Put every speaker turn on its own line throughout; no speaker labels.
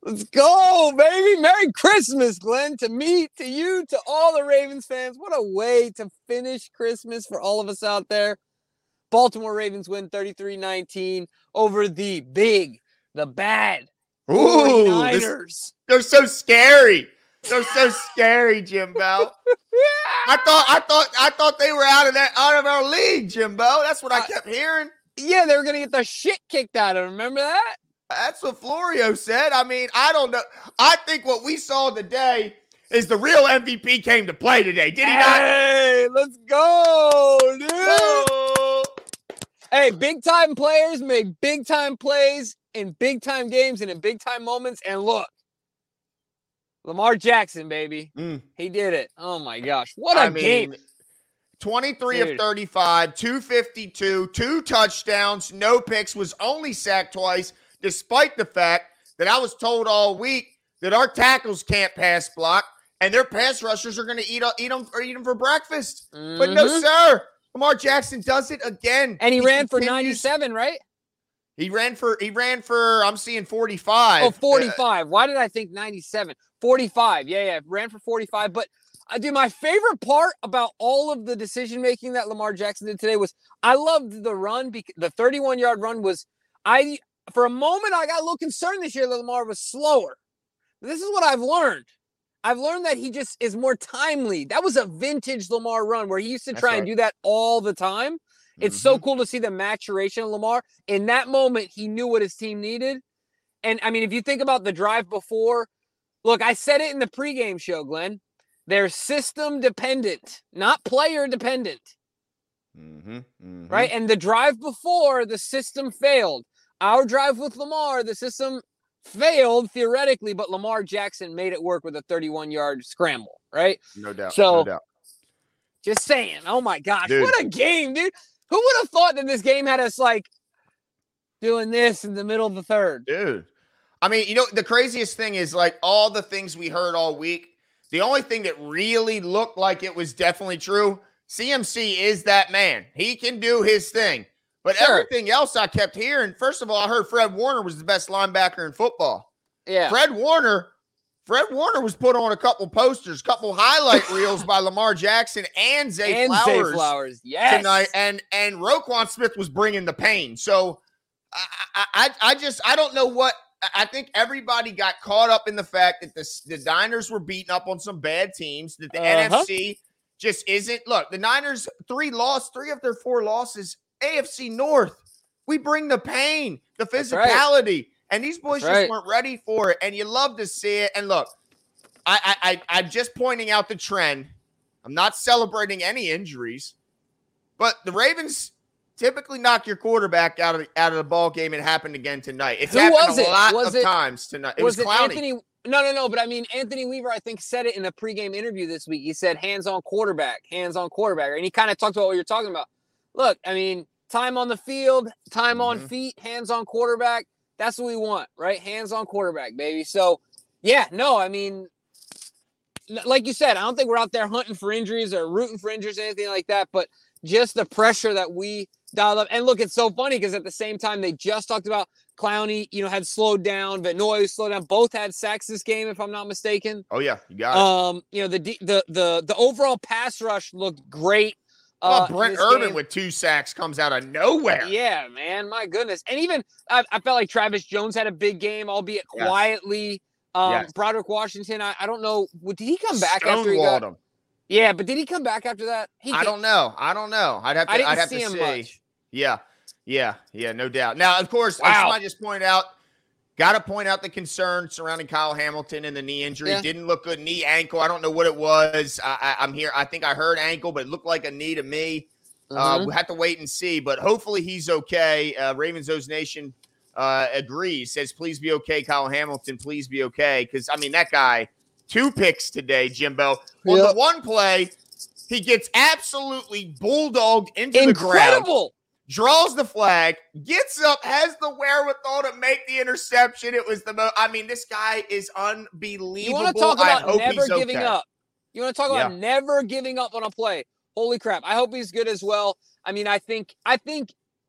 Let's go, baby. Merry Christmas, Glenn. To me, to you, to all the Ravens fans. What a way to finish Christmas for all of us out there. Baltimore Ravens win 33-19 over the big, the bad 49ers.
They're so scary. They're so scary, Jimbo. I thought they were out of our league, Jimbo. That's what I kept hearing.
Yeah, they were gonna get the shit kicked out of them. Remember that?
That's what Florio said. I mean, I don't know. I think what we saw today is the real MVP came to play today. Did he not?
Hey, let's go, dude.
Oh.
Hey, big-time players make big-time plays in big-time games and in big-time moments. And look, Lamar Jackson, baby. He did it. Oh, my gosh. What a game.
23 of 35, 252, 2 touchdowns, no picks, was only sacked twice, despite the fact that I was told all week that our tackles can't pass block and their pass rushers are going to eat them for breakfast. But no, sir. Lamar Jackson does it again.
And he ran for 97, right?
He ran for, I'm seeing 45.
Oh, 45. Why did I think 97? 45. Yeah. Ran for 45. But, dude, my favorite part about all of the decision-making that Lamar Jackson did today was I loved the run. The 31-yard run was, for a moment, I got a little concerned this year that Lamar was slower. This is what I've learned. I've learned that he just is more timely. That was a vintage Lamar run where he used to try and do that all the time. It's so cool to see the maturation of Lamar. In that moment, he knew what his team needed. And, I mean, if you think about the drive before, look, I said it in the pregame show, Glenn. They're system dependent, not player dependent. Right? And the drive before, the system failed. Our drive with Lamar, the system failed theoretically, but Lamar Jackson made it work with a 31-yard scramble, right?
No doubt.
So,
no doubt.
Just saying, oh my gosh,
dude.
What a game, dude. Who would have thought that this game had us like doing this in the middle of the third?
Dude. I mean, you know, the craziest thing is like all the things we heard all week. The only thing that really looked like it was definitely true, CMC is that man. He can do his thing. But everything else I kept hearing, first of all, I heard Fred Warner was the best linebacker in football.
Yeah.
Fred Warner was put on a couple posters, couple highlight reels by Lamar Jackson and Zay Flowers
yes.
tonight. And Roquan Smith was bringing the pain. So I don't know what. I think everybody got caught up in the fact that the Niners were beating up on some bad teams, that the NFC just isn't. Look, the Niners, 3 of their 4 losses, AFC North. We bring the pain, the physicality, and these boys just weren't ready for it. And you love to see it. And look, I'm just pointing out the trend. I'm not celebrating any injuries, but the Ravens typically knock your quarterback out of the ball game. It happened again tonight. It's happened a lot of times tonight. It was Clowney.
Anthony? No. But I mean, Anthony Weaver, I think, said it in a pregame interview this week. He said, hands-on quarterback. And he kind of talked about what you're talking about. Look, I mean, time on the field, time on feet, hands-on quarterback. That's what we want, right? Hands-on quarterback, baby. So, yeah, no, I mean, like you said, I don't think we're out there hunting for injuries or rooting for injuries or anything like that, but just the pressure that we dialed up. And look, it's so funny because at the same time, they just talked about Clowney, had slowed down. Vanoy slowed down. Both had sacks this game, if I'm not mistaken.
Oh, yeah, you got it.
The overall pass rush looked great.
Brent Urban with 2 sacks comes out of nowhere.
Yeah, man, my goodness. And even I felt like Travis Jones had a big game, albeit quietly. Broderick Washington, I don't know. Did he come back after he got him? Yeah, but did he come back after that?
I don't know. I'd have to see.
Much.
Yeah, no doubt. Now, of course, I just got to point out the concern surrounding Kyle Hamilton and the knee injury.
Yeah.
Didn't look good. Knee, ankle. I don't know what it was. I'm here. I think I heard ankle, but it looked like a knee to me. We have to wait and see, but hopefully he's okay. Ravens O's Nation agrees, says, please be okay, Kyle Hamilton. Please be okay. Because, I mean, that guy, 2 picks today, Jimbo. On the one play, he gets absolutely bulldogged into the ground. Draws the flag, gets up, has the wherewithal to make the interception. It was this guy is unbelievable.
You want to talk about never giving up? You want to talk about never giving up on a play? Holy crap. I hope he's good as well. I mean, I think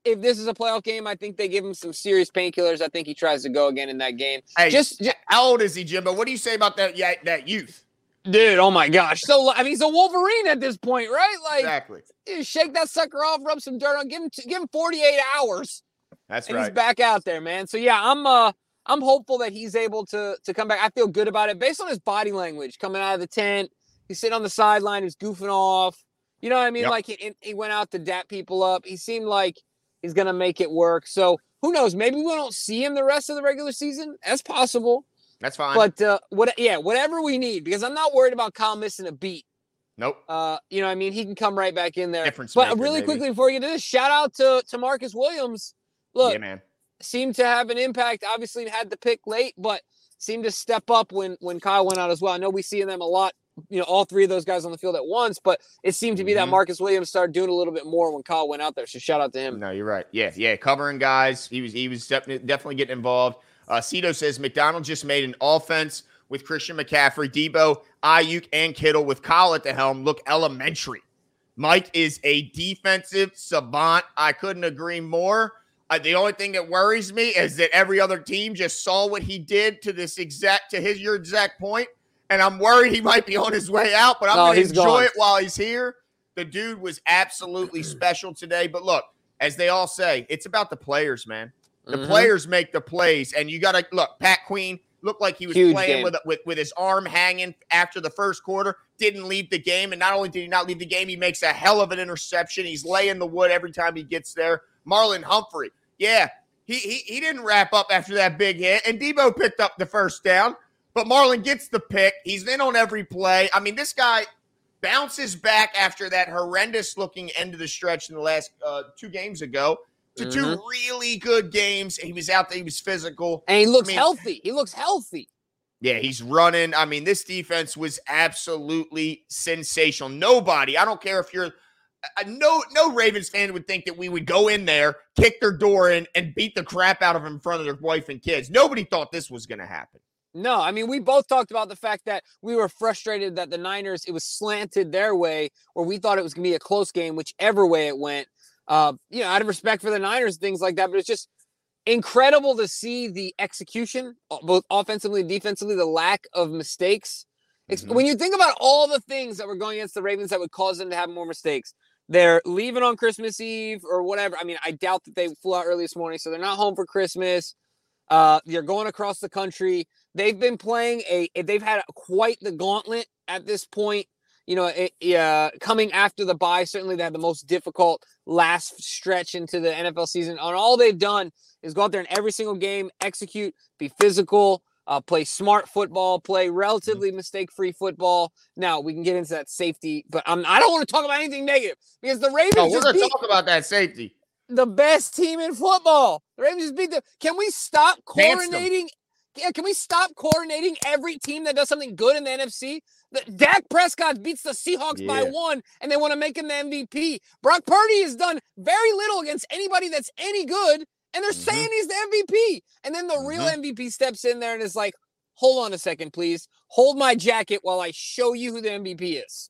if this is a playoff game, I think they give him some serious painkillers. I think he tries to go again in that game.
Hey, how old is he, Jimbo? What do you say about that youth?
Dude, oh my gosh. So, I mean, he's a Wolverine at this point, right? Like,
exactly.
Shake that sucker off, rub some dirt on, give him 48 hours.
That's
and
right.
He's back out there, man. So, yeah, I'm hopeful that he's able to come back. I feel good about it based on his body language coming out of the tent. He's sitting on the sideline. He's goofing off. You know what I mean? Yep. Like, he went out to dap people up. He seemed like he's going to make it work. So, who knows? Maybe we don't see him the rest of the regular season. That's possible.
That's fine.
But whatever we need, because I'm not worried about Kyle missing a beat.
Nope.
You know what I mean? He can come right back in there.
Difference
but
maker,
really
maybe.
Quickly before we get to this, shout out to Marcus Williams. Look,
yeah, man.
Seemed to have an impact. Obviously had the pick late, but seemed to step up when Kyle went out as well. I know we see them a lot, all three of those guys on the field at once, but it seemed to be that Marcus Williams started doing a little bit more when Kyle went out there. So shout out to him.
No, you're right. Yeah, covering guys. He was definitely getting involved. Cito says McDonald just made an offense with Christian McCaffrey, Debo, Ayuk, and Kittle with Kyle at the helm look elementary. Mike is a defensive savant. I couldn't agree more. The only thing that worries me is that every other team just saw what he did to your exact point, and I'm worried he might be on his way out, but I'm going to enjoy it while he's here. The dude was absolutely special today. But look, as they all say, it's about the players, man. The players make the plays, and you got to look. Pat Queen looked like he was playing with his arm hanging after the first quarter. Didn't leave the game, and not only did he not leave the game, he makes a hell of an interception. He's laying the wood every time he gets there. Marlon Humphrey, yeah, he didn't wrap up after that big hit, and Debo picked up the first down, but Marlon gets the pick. He's in on every play. I mean, this guy bounces back after that horrendous-looking end of the stretch in the last 2 games ago. To 2 really good games. He was out there. He was physical.
And he looks healthy. He looks healthy.
Yeah, he's running. I mean, this defense was absolutely sensational. Nobody, I don't care if you're no Ravens fan would think that we would go in there, kick their door in, and beat the crap out of them in front of their wife and kids. Nobody thought this was going to happen.
No, I mean, we both talked about the fact that we were frustrated that the Niners, it was slanted their way, where we thought it was going to be a close game, whichever way it went. Out of respect for the Niners, things like that, but it's just incredible to see the execution, both offensively and defensively, the lack of mistakes. When you think about all the things that were going against the Ravens that would cause them to have more mistakes, they're leaving on Christmas Eve or whatever. I mean, I doubt that they flew out early this morning, so they're not home for Christmas. They're going across the country. They've been playing they've had quite the gauntlet at this point. Coming after the bye, certainly they had the most difficult last stretch into the NFL season. And all they've done is go out there in every single game, execute, be physical, play smart football, play relatively mistake-free football. Now, we can get into that safety, but I don't want to talk about anything negative because the Ravens
we're going to talk about that safety.
The best team in football. The Ravens just beat them. Can we stop coordinating? Yeah, can we stop coordinating every team that does something good in the NFC? Dak Prescott beats the Seahawks by 1, and they want to make him the MVP. Brock Purdy has done very little against anybody that's any good, and they're saying he's the MVP. And then the real MVP steps in there and is like, hold on a second, please. Hold my jacket while I show you who the MVP is.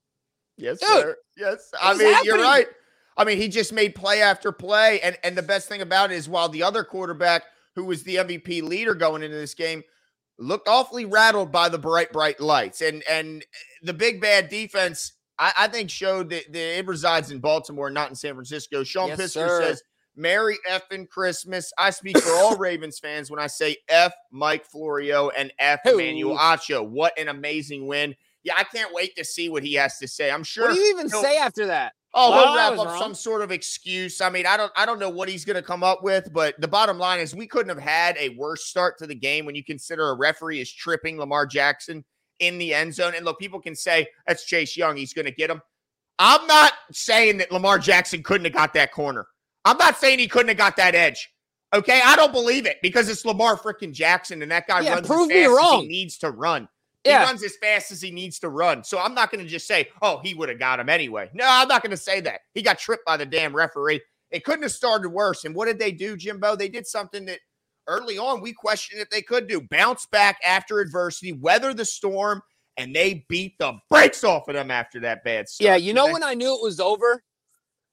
Yes, dude, sir. Yes. I mean, you're right. I mean, he just made play after play. And the best thing about it is while the other quarterback, who was the MVP leader going into this game, looked awfully rattled by the bright lights. And the big bad defense, I think, showed that it resides in Baltimore, not in San Francisco. Sean Pisker says, Merry effing Christmas. I speak for all Ravens fans when I say F Mike Florio and F Emmanuel Acho. What an amazing win. Yeah, I can't wait to see what he has to say. I'm sure.
What do you even say after that?
Oh, he'll wrap up some sort of excuse. I mean, I don't know what he's going to come up with, but the bottom line is we couldn't have had a worse start to the game when you consider a referee is tripping Lamar Jackson in the end zone. And look, people can say that's Chase Young. He's going to get him. I'm not saying that Lamar Jackson couldn't have got that corner. I'm not saying he couldn't have got that edge. Okay, I don't believe it because it's Lamar freaking Jackson, and that guy runs as fast as he needs to run. He runs as fast as he needs to run. So I'm not going to just say, oh, he would have got him anyway. No, I'm not going to say that. He got tripped by the damn referee. It couldn't have started worse. And what did they do, Jimbo? They did something that early on we questioned if they could do. Bounce back after adversity, weather the storm, and they beat the brakes off of them after that bad start.
Yeah, you know when I knew it was over?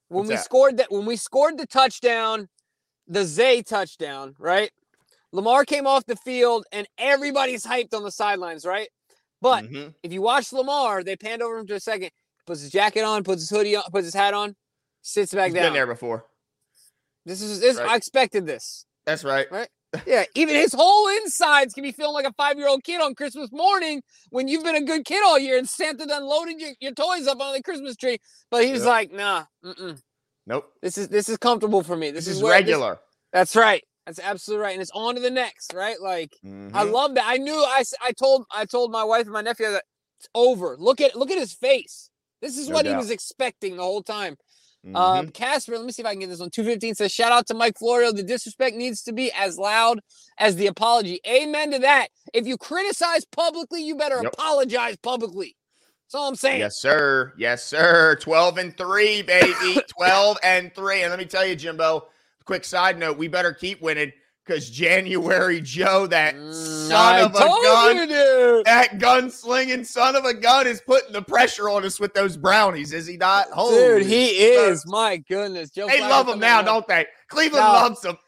when
What's
we
that?
scored the touchdown, the Zay touchdown, right? Lamar came off the field and everybody's hyped on the sidelines, right? But if you watch Lamar, they panned over him to a second, puts his jacket on, puts his hoodie on, puts his hat on, sits back
He's
down.
been there before.
This
right.
I expected this.
That's right.
Right? Yeah, even his whole insides can be feeling like a 5-year-old kid on Christmas morning when you've been a good kid all year and Santa done loaded your toys up on the Christmas tree. But he was like, nah,
nope.
This is comfortable for me.
This is regular.
That's right. That's absolutely right. And it's on to the next, right? Like, I love that. I knew I told my wife and my nephew that it's over. Look at his face. This is what he was expecting the whole time. Casper, let me see if I can get this one. 215 says, shout out to Mike Florio. The disrespect needs to be as loud as the apology. Amen to that. If you criticize publicly, you better apologize publicly. That's all I'm saying.
Yes, sir. Yes, sir. 12-3, baby. 12-3. And let me tell you, Jimbo, quick side note, we better keep winning because January Joe, that son of a gun, that gunslinging son of a gun is putting the pressure on us with those brownies, is he not?
Dude, he is. My goodness. Joe
they love him now, don't they? Cleveland loves him.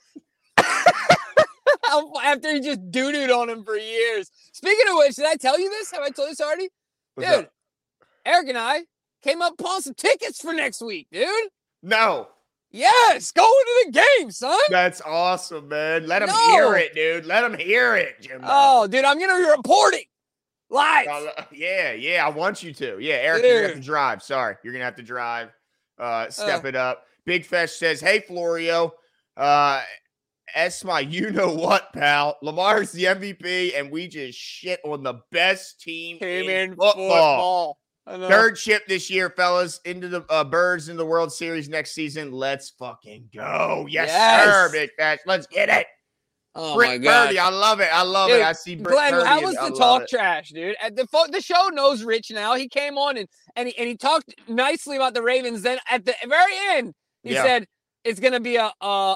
After he just doo-dooed on him for years. Speaking of which, did I tell you this? Have I told you this already? Dude, Eric and I came up pulling some tickets for next week, dude.
No.
Yes, go into the game, son.
That's awesome, man. Let him hear it, dude. Let him hear it, Jimbo.
Oh, dude, I'm going to be reporting live.
Yeah, I want you to. Yeah, Eric, you're going to have to drive. Sorry, you're going to have to drive. Step it up. Big Fesh says, hey, Florio, Esma, you know what, pal? Lamar's the MVP, and we just shit on the best team in football. Third chip this year, fellas, into the Birds in the World Series next season. Let's fucking go. Yes, sir, Big Fesh. Let's get it.
Oh,
Britt
my God.
Purdy, I love it. I love it. I see Britt
Glenn,
Purdy.
how was the talk trash, dude? The show knows Rich now. He came on and he talked nicely about the Ravens. Then at the very end, he said it's going to be a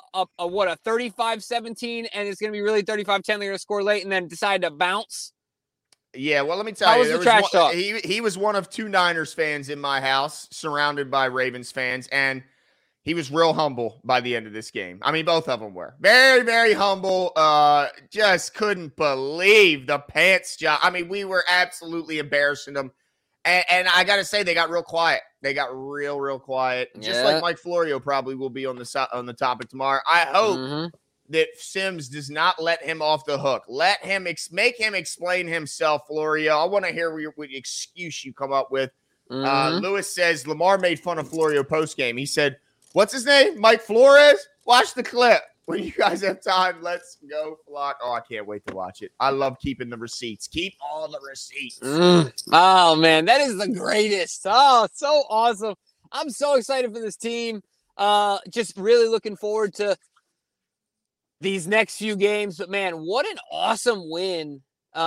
35-17, and it's going to be really 35-10. They're going to score late and then decide to bounce.
Yeah, well, let me tell you.
How was the trash talk?
He was one of two Niners fans in my house, surrounded by Ravens fans, and he was real humble by the end of this game. I mean, both of them were. Very, very humble. Just couldn't believe the pants job. I mean, we were absolutely embarrassing them. And I got to say, they got real quiet. They got real quiet. Just like Mike Florio probably will be on the topic tomorrow. I hope that Sims does not let him off the hook. Let him make him explain himself, Florio. I want to hear what excuse you come up with. Lewis says Lamar made fun of Florio postgame. He said, what's his name? Mike Flores? Watch the clip. When you guys have time, let's go, Flock. Oh, I can't wait to watch it. I love keeping the receipts. Keep all the receipts.
Oh, man, that is the greatest. Oh, so awesome. I'm so excited for this team. Just really looking forward to these next few games. But, man, what an awesome win.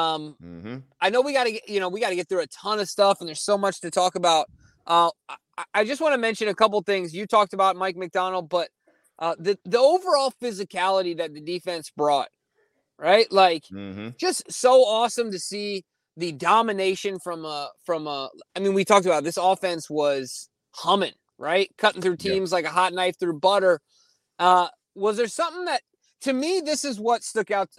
I know we got to get through a ton of stuff, and there's so much to talk about. I just want to mention a couple things. You talked about Mike McDonald, but the overall physicality that the defense brought, right? Like, just so awesome to see the domination from I mean, we talked about this offense was humming, right? Cutting through teams like a hot knife through butter. Was there something that, to me, this is what stuck out.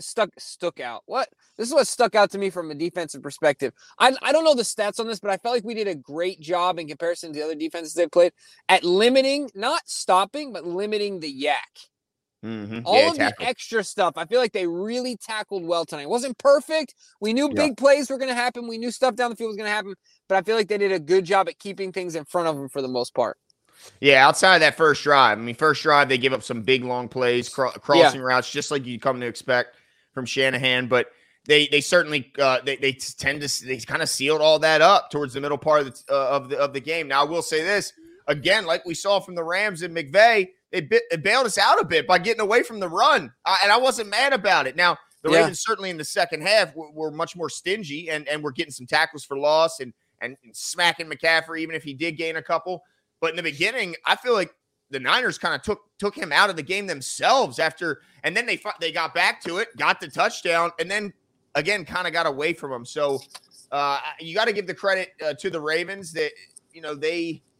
This is what stuck out to me from a defensive perspective. I don't know the stats on this, but I felt like we did a great job in comparison to the other defenses they played at limiting, not stopping, but limiting the yak. All of the extra stuff. I feel like they really tackled well tonight. It wasn't perfect. We knew big plays were going to happen. We knew stuff down the field was going to happen, but I feel like they did a good job at keeping things in front of them for the most part.
Yeah, outside of that first drive. I mean, first drive, they give up some big, long plays, crossing routes, just like you come to expect from Shanahan. But they certainly they kind of sealed all that up towards the middle part of the game. Now, I will say this, again, like we saw from the Rams and McVay, they bailed us out a bit by getting away from the run. And I wasn't mad about it. Now, the Ravens certainly in the second half were much more stingy and were getting some tackles for loss and smacking McCaffrey, even if he did gain a couple. But in the beginning, I feel like the Niners kind of took him out of the game themselves and then they got back to it, got the touchdown, and then again kind of got away from him. So you got to give the credit to the Ravens that they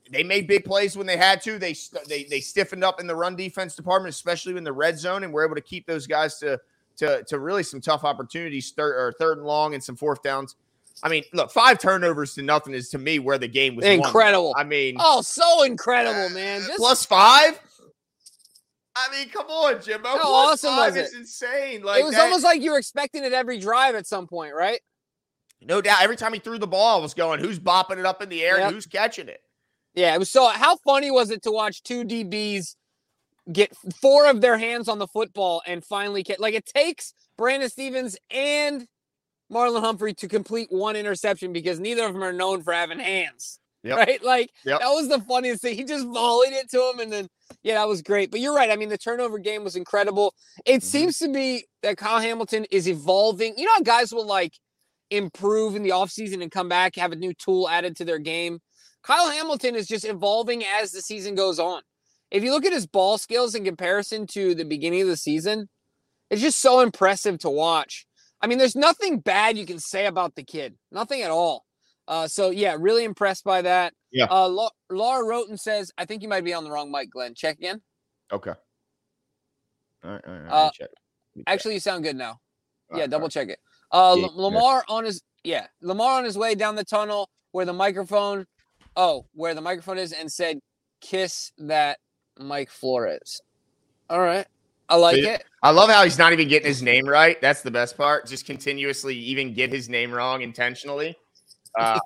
they made big plays when they had to. They stiffened up in the run defense department, especially in the red zone, and were able to keep those guys to really some tough opportunities, third and long and some fourth downs. I mean, look, 5 turnovers to nothing is to me where the game was
incredible.
Won. I mean,
so incredible, man.
Plus 5. I mean, come on, Jimbo.
How awesome was it?
It's insane. Like,
it was almost like you were expecting it every drive at some point, right?
No doubt. Every time he threw the ball, I was going, who's bopping it up in the air and who's catching it?
Yeah, it was so. How funny was it to watch 2 DBs get 4 of their hands on the football and finally get, like, it takes Brandon Stephens and Marlon Humphrey to complete 1 interception because neither of them are known for having hands. Yep. Right? Like, that was the funniest thing. He just volleyed it to him, and then, that was great. But you're right. I mean, the turnover game was incredible. It seems to be that Kyle Hamilton is evolving. You know how guys will, like, improve in the offseason and come back, have a new tool added to their game? Kyle Hamilton is just evolving as the season goes on. If you look at his ball skills in comparison to the beginning of the season, it's just so impressive to watch. I mean, there's nothing bad you can say about the kid. Nothing at all. So, really impressed by that.
Yeah.
Laura Roten says, I think you might be on the wrong mic, Glenn. Check again.
Okay. All right. Check.
Actually, you sound good now. Double check it. Lamar on his way down the tunnel where the microphone is, and said, kiss that Mike Flores. All right. I like it.
I love how he's not even getting his name right. That's the best part. Just continuously even get his name wrong intentionally. I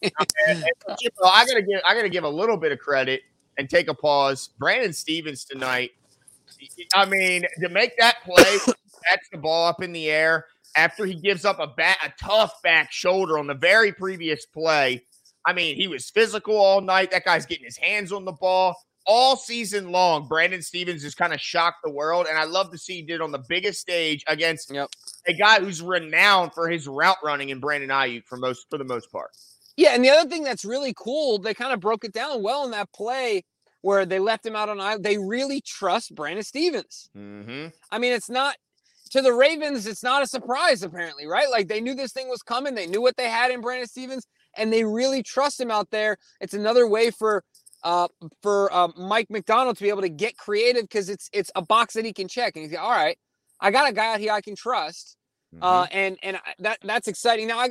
gotta give a little bit of credit and take a pause. Brandon Stephens tonight. I mean, to make that play, that's the ball up in the air after he gives up a tough back shoulder on the very previous play. I mean, he was physical all night. That guy's getting his hands on the ball all season long. Brandon Stephens has kind of shocked the world, and I love to see he did on the biggest stage against a guy who's renowned for his route running in Brandon Ayuk for the most part.
Yeah, and the other thing that's really cool, they kind of broke it down well in that play where they left him out on aisle. They really trust Brandon Stephens.
Mm-hmm.
I mean, it's not to the Ravens. It's not a surprise, apparently, right? Like, they knew this thing was coming. They knew what they had in Brandon Stephens, and they really trust him out there. It's another way for Mike McDonald to be able to get creative because it's a box that he can check, and he's like, all right, I got a guy out here I can trust, and that's exciting. Now,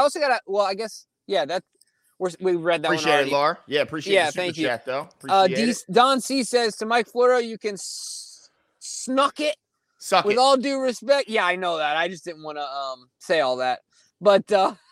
we read that.
Appreciate
one
it, Laura. Yeah, appreciate it.
Thank you.
Chat, though. Appreciate it.
Don C says to Mike Florio, you can suck it. With all due respect. Yeah, I know that. I just didn't want to say all that. But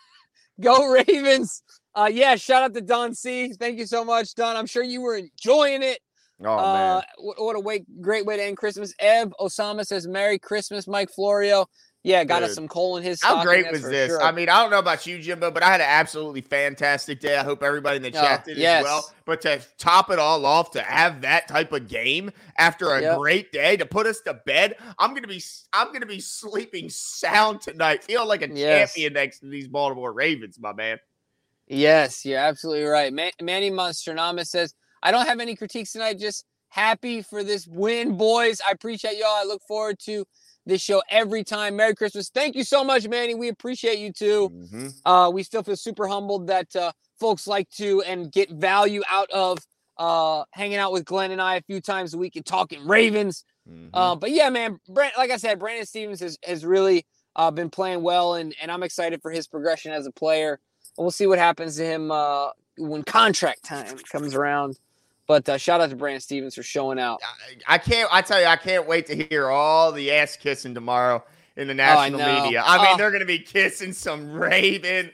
go Ravens. Shout out to Don C. Thank you so much, Don. I'm sure you were enjoying it.
Oh, man.
What a great way to end Christmas. Ev Osama says, Merry Christmas, Mike Florio. Yeah, got us some coal in his stocking.
How great was this? Sure. I mean, I don't know about you, Jimbo, but I had an absolutely fantastic day. I hope everybody in the chat did as well. But to top it all off, to have that type of game after a great day, to put us to bed, I'm gonna be sleeping sound tonight. Feel like a champion next to these Baltimore Ravens, my man.
Yes, you're absolutely right. Manny Monsternamis says, I don't have any critiques tonight. Just happy for this win, boys. I appreciate y'all. I look forward to this show every time. Merry Christmas. Thank you so much, Manny. We appreciate you too.
Mm-hmm.
We still feel super humbled that folks like to and get value out of hanging out with Glenn and I a few times a week and talking Ravens.
Mm-hmm.
But yeah, man, like I said, Brandon Stephens has really been playing well, and I'm excited for his progression as a player. We'll see what happens to him when contract time comes around. But shout out to Brandon Stephens for showing out.
I can't wait to hear all the ass kissing tomorrow in the national media. I mean, they're going to be kissing some Raven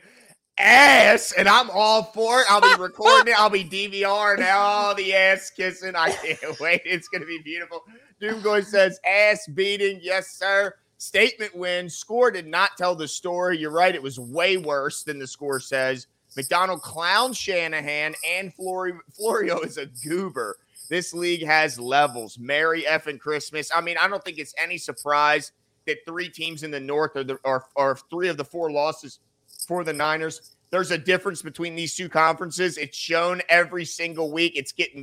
ass, and I'm all for it. I'll be recording it. I'll be DVRing all the ass kissing. I can't wait. It's going to be beautiful. Doomgoy says, ass beating. Yes, sir. Statement win. Score did not tell the story. You're right. It was way worse than the score says. McDonald clowns Shanahan, and Florio is a goober. This league has levels. Merry effing Christmas. I mean, I don't think it's any surprise that 3 teams in the North are 3 of the 4 losses for the Niners. There's a difference between these 2 conferences. It's shown every single week. It's getting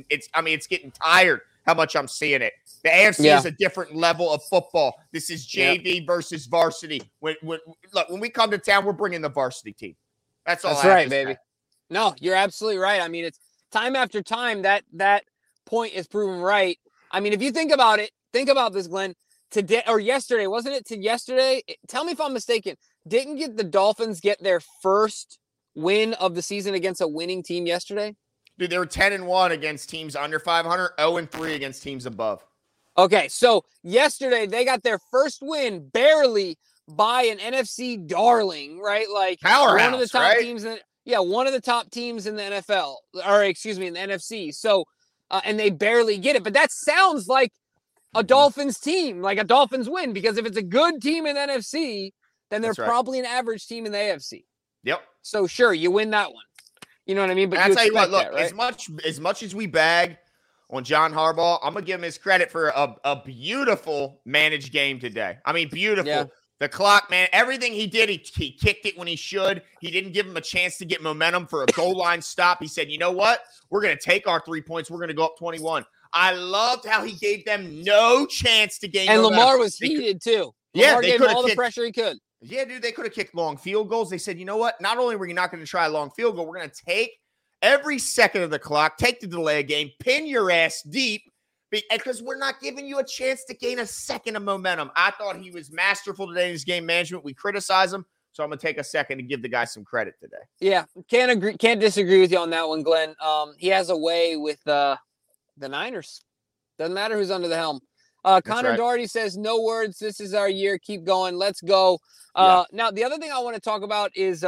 tired how much I'm seeing it. The AFC is a different level of football. This is JV versus varsity. When we come to town, we're bringing the varsity team. That's all.
That's right, baby. No, you're absolutely right. I mean, time after time, that point is proven right. I mean, if you think about it, think about this, Glenn. Today or yesterday, wasn't it? To yesterday? Tell me if I'm mistaken. Didn't the Dolphins get their first win of the season against a winning team yesterday?
Dude, they were 10-1 against teams under 500, 0-3 against teams above.
Okay, so yesterday they got their first win barely by an NFC darling, right? Like
Powerhouse,
one of the top
right?
teams one of the top teams in the NFL, or excuse me, in the NFC. So, and they barely get it, but that sounds like a Dolphins team, like a Dolphins win, because if it's a good team in the NFC, then they're probably an average team in the AFC.
Yep.
So sure, you win that one. You know what I mean? But
I'll tell you what, look,
that, right?
as much as we bag on John Harbaugh, I'm gonna give him his credit for a beautiful managed game today. I mean, beautiful. Yeah. The clock, man, everything he did, he kicked it when he should. He didn't give him a chance to get momentum for a goal line stop. He said, you know what? We're going to take our 3 points. We're going to go up 21. I loved how he gave them no chance to gain.
And Lamar was heated too. Lamar gave him all the pressure he could.
Yeah, dude, they could have kicked long field goals. They said, you know what? Not only were you not going to try a long field goal, we're going to take every second of the clock, take the delay of game, pin your ass deep, because we're not giving you a chance to gain a second of momentum. I thought he was masterful today in his game management. We criticize him, so I'm going to take a second to give the guy some credit today.
Yeah, can't disagree with you on that one, Glenn. He has a way with the Niners. Doesn't matter who's under the helm. Connor Doherty says, no words. This is our year. Keep going. Let's go. Now, the other thing I want to talk about is,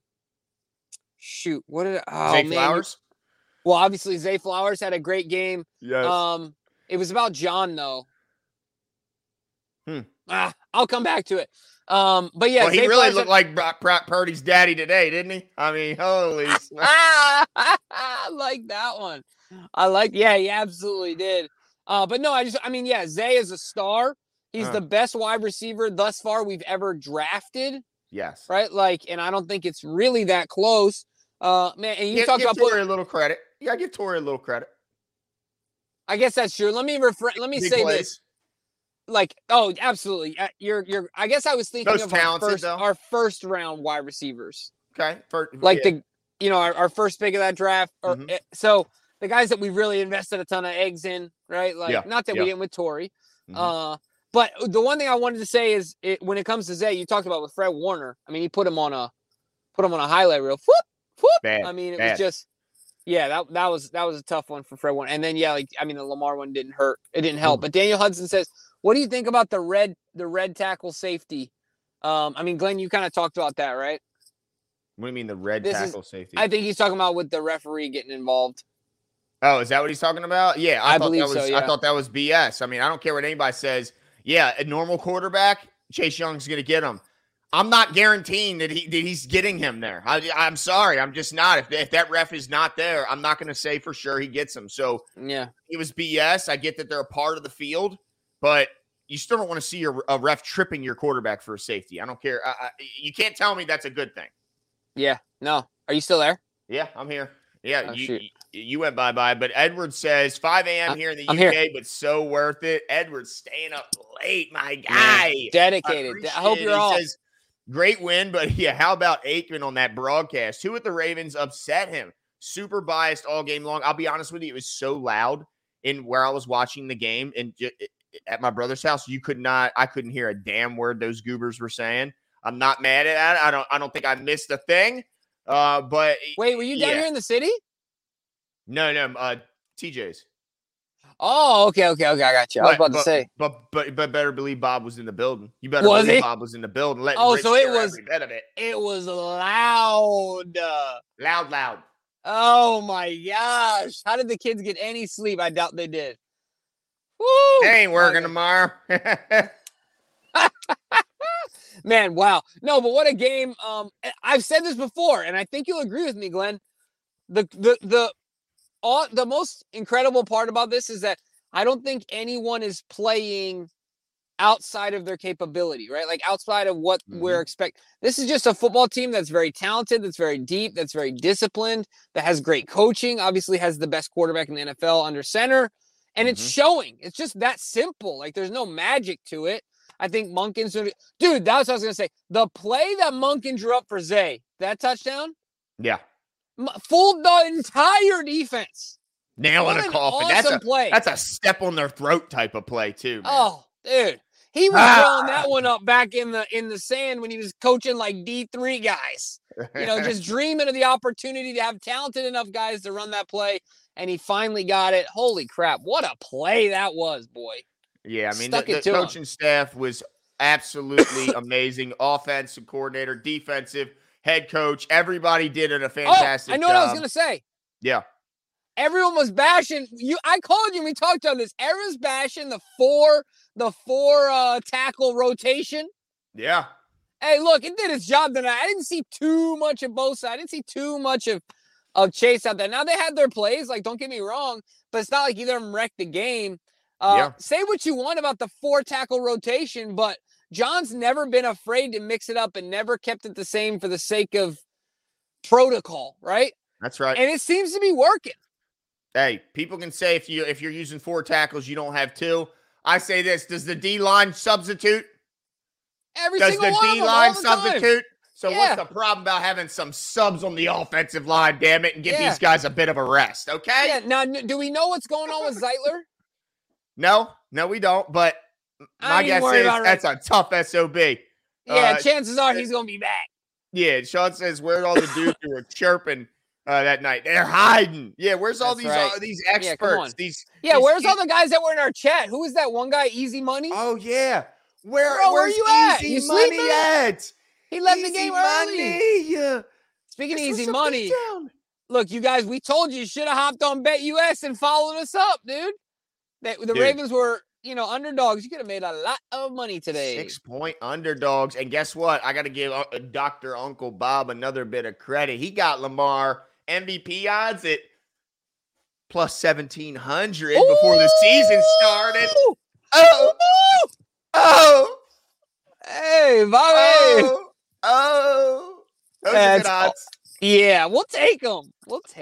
Zay
Flowers?
Well, obviously, Zay Flowers had a great game.
Yes.
It was about John, though. I'll come back to it. But yeah,
well, he really looked like Brock Purdy's daddy today, didn't he? I mean, holy.
I like that one. He absolutely did. But no, Zay is a star. He's the best wide receiver thus far we've ever drafted.
Yes.
Right? Like, and I don't think it's really that close. Man, and you talk about
Torrey a little credit. Yeah, give Torrey a little credit.
I guess that's true. Let me say this. Like, oh, absolutely. I guess I was thinking of our first round wide receivers.
Okay.
Our first pick of that draft. So the guys that we really invested a ton of eggs in, right? Like, not that we didn't with Torrey. But the one thing I wanted to say is when it comes to Zay, you talked about with Fred Warner. I mean, he put him on a highlight reel.
Bad,
I mean, it was just, that was a tough one for Fred Warner. And then, the Lamar one didn't hurt. It didn't help. But Daniel Hudson says, what do you think about the red tackle safety? Glenn, you kind of talked about that, right?
What do you mean the red tackle safety?
I think he's talking about with the referee getting involved.
Oh, is that what he's talking about? Yeah, I believe so.
Yeah.
I thought that was BS. I mean, I don't care what anybody says. Yeah, a normal quarterback, Chase Young's going to get him. I'm not guaranteeing that he's getting him there. I'm sorry. I'm just not. If that ref is not there, I'm not going to say for sure he gets him. So, it was BS. I get that they're a part of the field, but you still don't want to see a ref tripping your quarterback for a safety. I don't care. You can't tell me that's a good thing.
Yeah. No. Are you still there?
Yeah, I'm here. Yeah, you went bye-bye. But Edward says 5 a.m. here in the UK,
here.
But so worth it. Edward's staying up late, my guy.
Dedicated. I hope you're all.
He says, great win, but how about Aikman on that broadcast? Who at the Ravens upset him? Super biased all game long. I'll be honest with you, it was so loud in where I was watching the game and at my brother's house. I couldn't hear a damn word those goobers were saying. I'm not mad at that. I don't think I missed a thing. But
wait, were you down here in the city?
No, TJ's.
Oh, okay. I got you. I was about to say,
but better believe Bob was in the building. You better believe Bob was in the building.
So it was every bit of it. It was loud.
Loud.
Oh my gosh! How did the kids get any sleep? I doubt they did. Woo!
They ain't working tomorrow.
Man, wow. No, but what a game. I've said this before, and I think you'll agree with me, Glenn. The most incredible part about this is that I don't think anyone is playing outside of their capability, right? Like outside of what we're expecting. This is just a football team that's very talented, that's very deep, that's very disciplined, that has great coaching, obviously has the best quarterback in the NFL under center, and it's showing. It's just that simple. Like there's no magic to it. I think Monken's – dude, that's what I was going to say. The play that Monken drew up for Zay, that touchdown?
Yeah.
Fooled the entire defense.
Nailing
What
a
an
coffin.
awesome play.
That's a step on their throat type of play too, man.
Oh, dude. He was throwing that one up back in the sand when he was coaching like D3 guys. Just dreaming of the opportunity to have talented enough guys to run that play, and he finally got it. Holy crap, what a play that was, boy.
Yeah, I mean, the coaching staff was absolutely amazing. Offensive coordinator, defensive, head coach, everybody did a fantastic job.
I know what I was going to say.
Yeah.
Everyone was bashing you. I called you and we talked on this. Everyone's bashing the four tackle rotation.
Yeah.
Hey, look, it did its job tonight. I didn't see too much of both sides. I didn't see too much of Chase out there. Now they had their plays, like don't get me wrong, but it's not like either of them wrecked the game. Say what you want about the 4 tackle rotation, but John's never been afraid to mix it up and never kept it the same for the sake of protocol, right?
That's right.
And it seems to be working.
Hey, people can say if you're using 4 tackles, you don't have 2. I say this: does the D-line substitute?
Does the D-line substitute?
So what's the problem about having some subs on the offensive line? Damn it, and give these guys a bit of a rest, okay?
Yeah. Now, do we know what's going on with Zeitler?
No, we don't. But my guess is that's a tough SOB.
Yeah, chances are he's gonna be back.
Yeah, Sean says, where'd all the dudes who were chirping that night? They're hiding. Yeah, where's all these experts?
Where's all the guys that were in our chat? Who was that one guy, Easy Money?
Oh, yeah. Where's
you at?
Easy Money at?
He left the game early. Speaking of Easy Money, look, you guys, we told you should have hopped on BetUS and followed us up, dude. The Ravens were, underdogs. You could have made a lot of money today.
6-point underdogs. And guess what? I got to give Dr. Uncle Bob another bit of credit. He got Lamar MVP odds at plus 1,700 before the season started. Oh.
Hey, Bobby.
Those are good odds.
Yeah, we'll take them.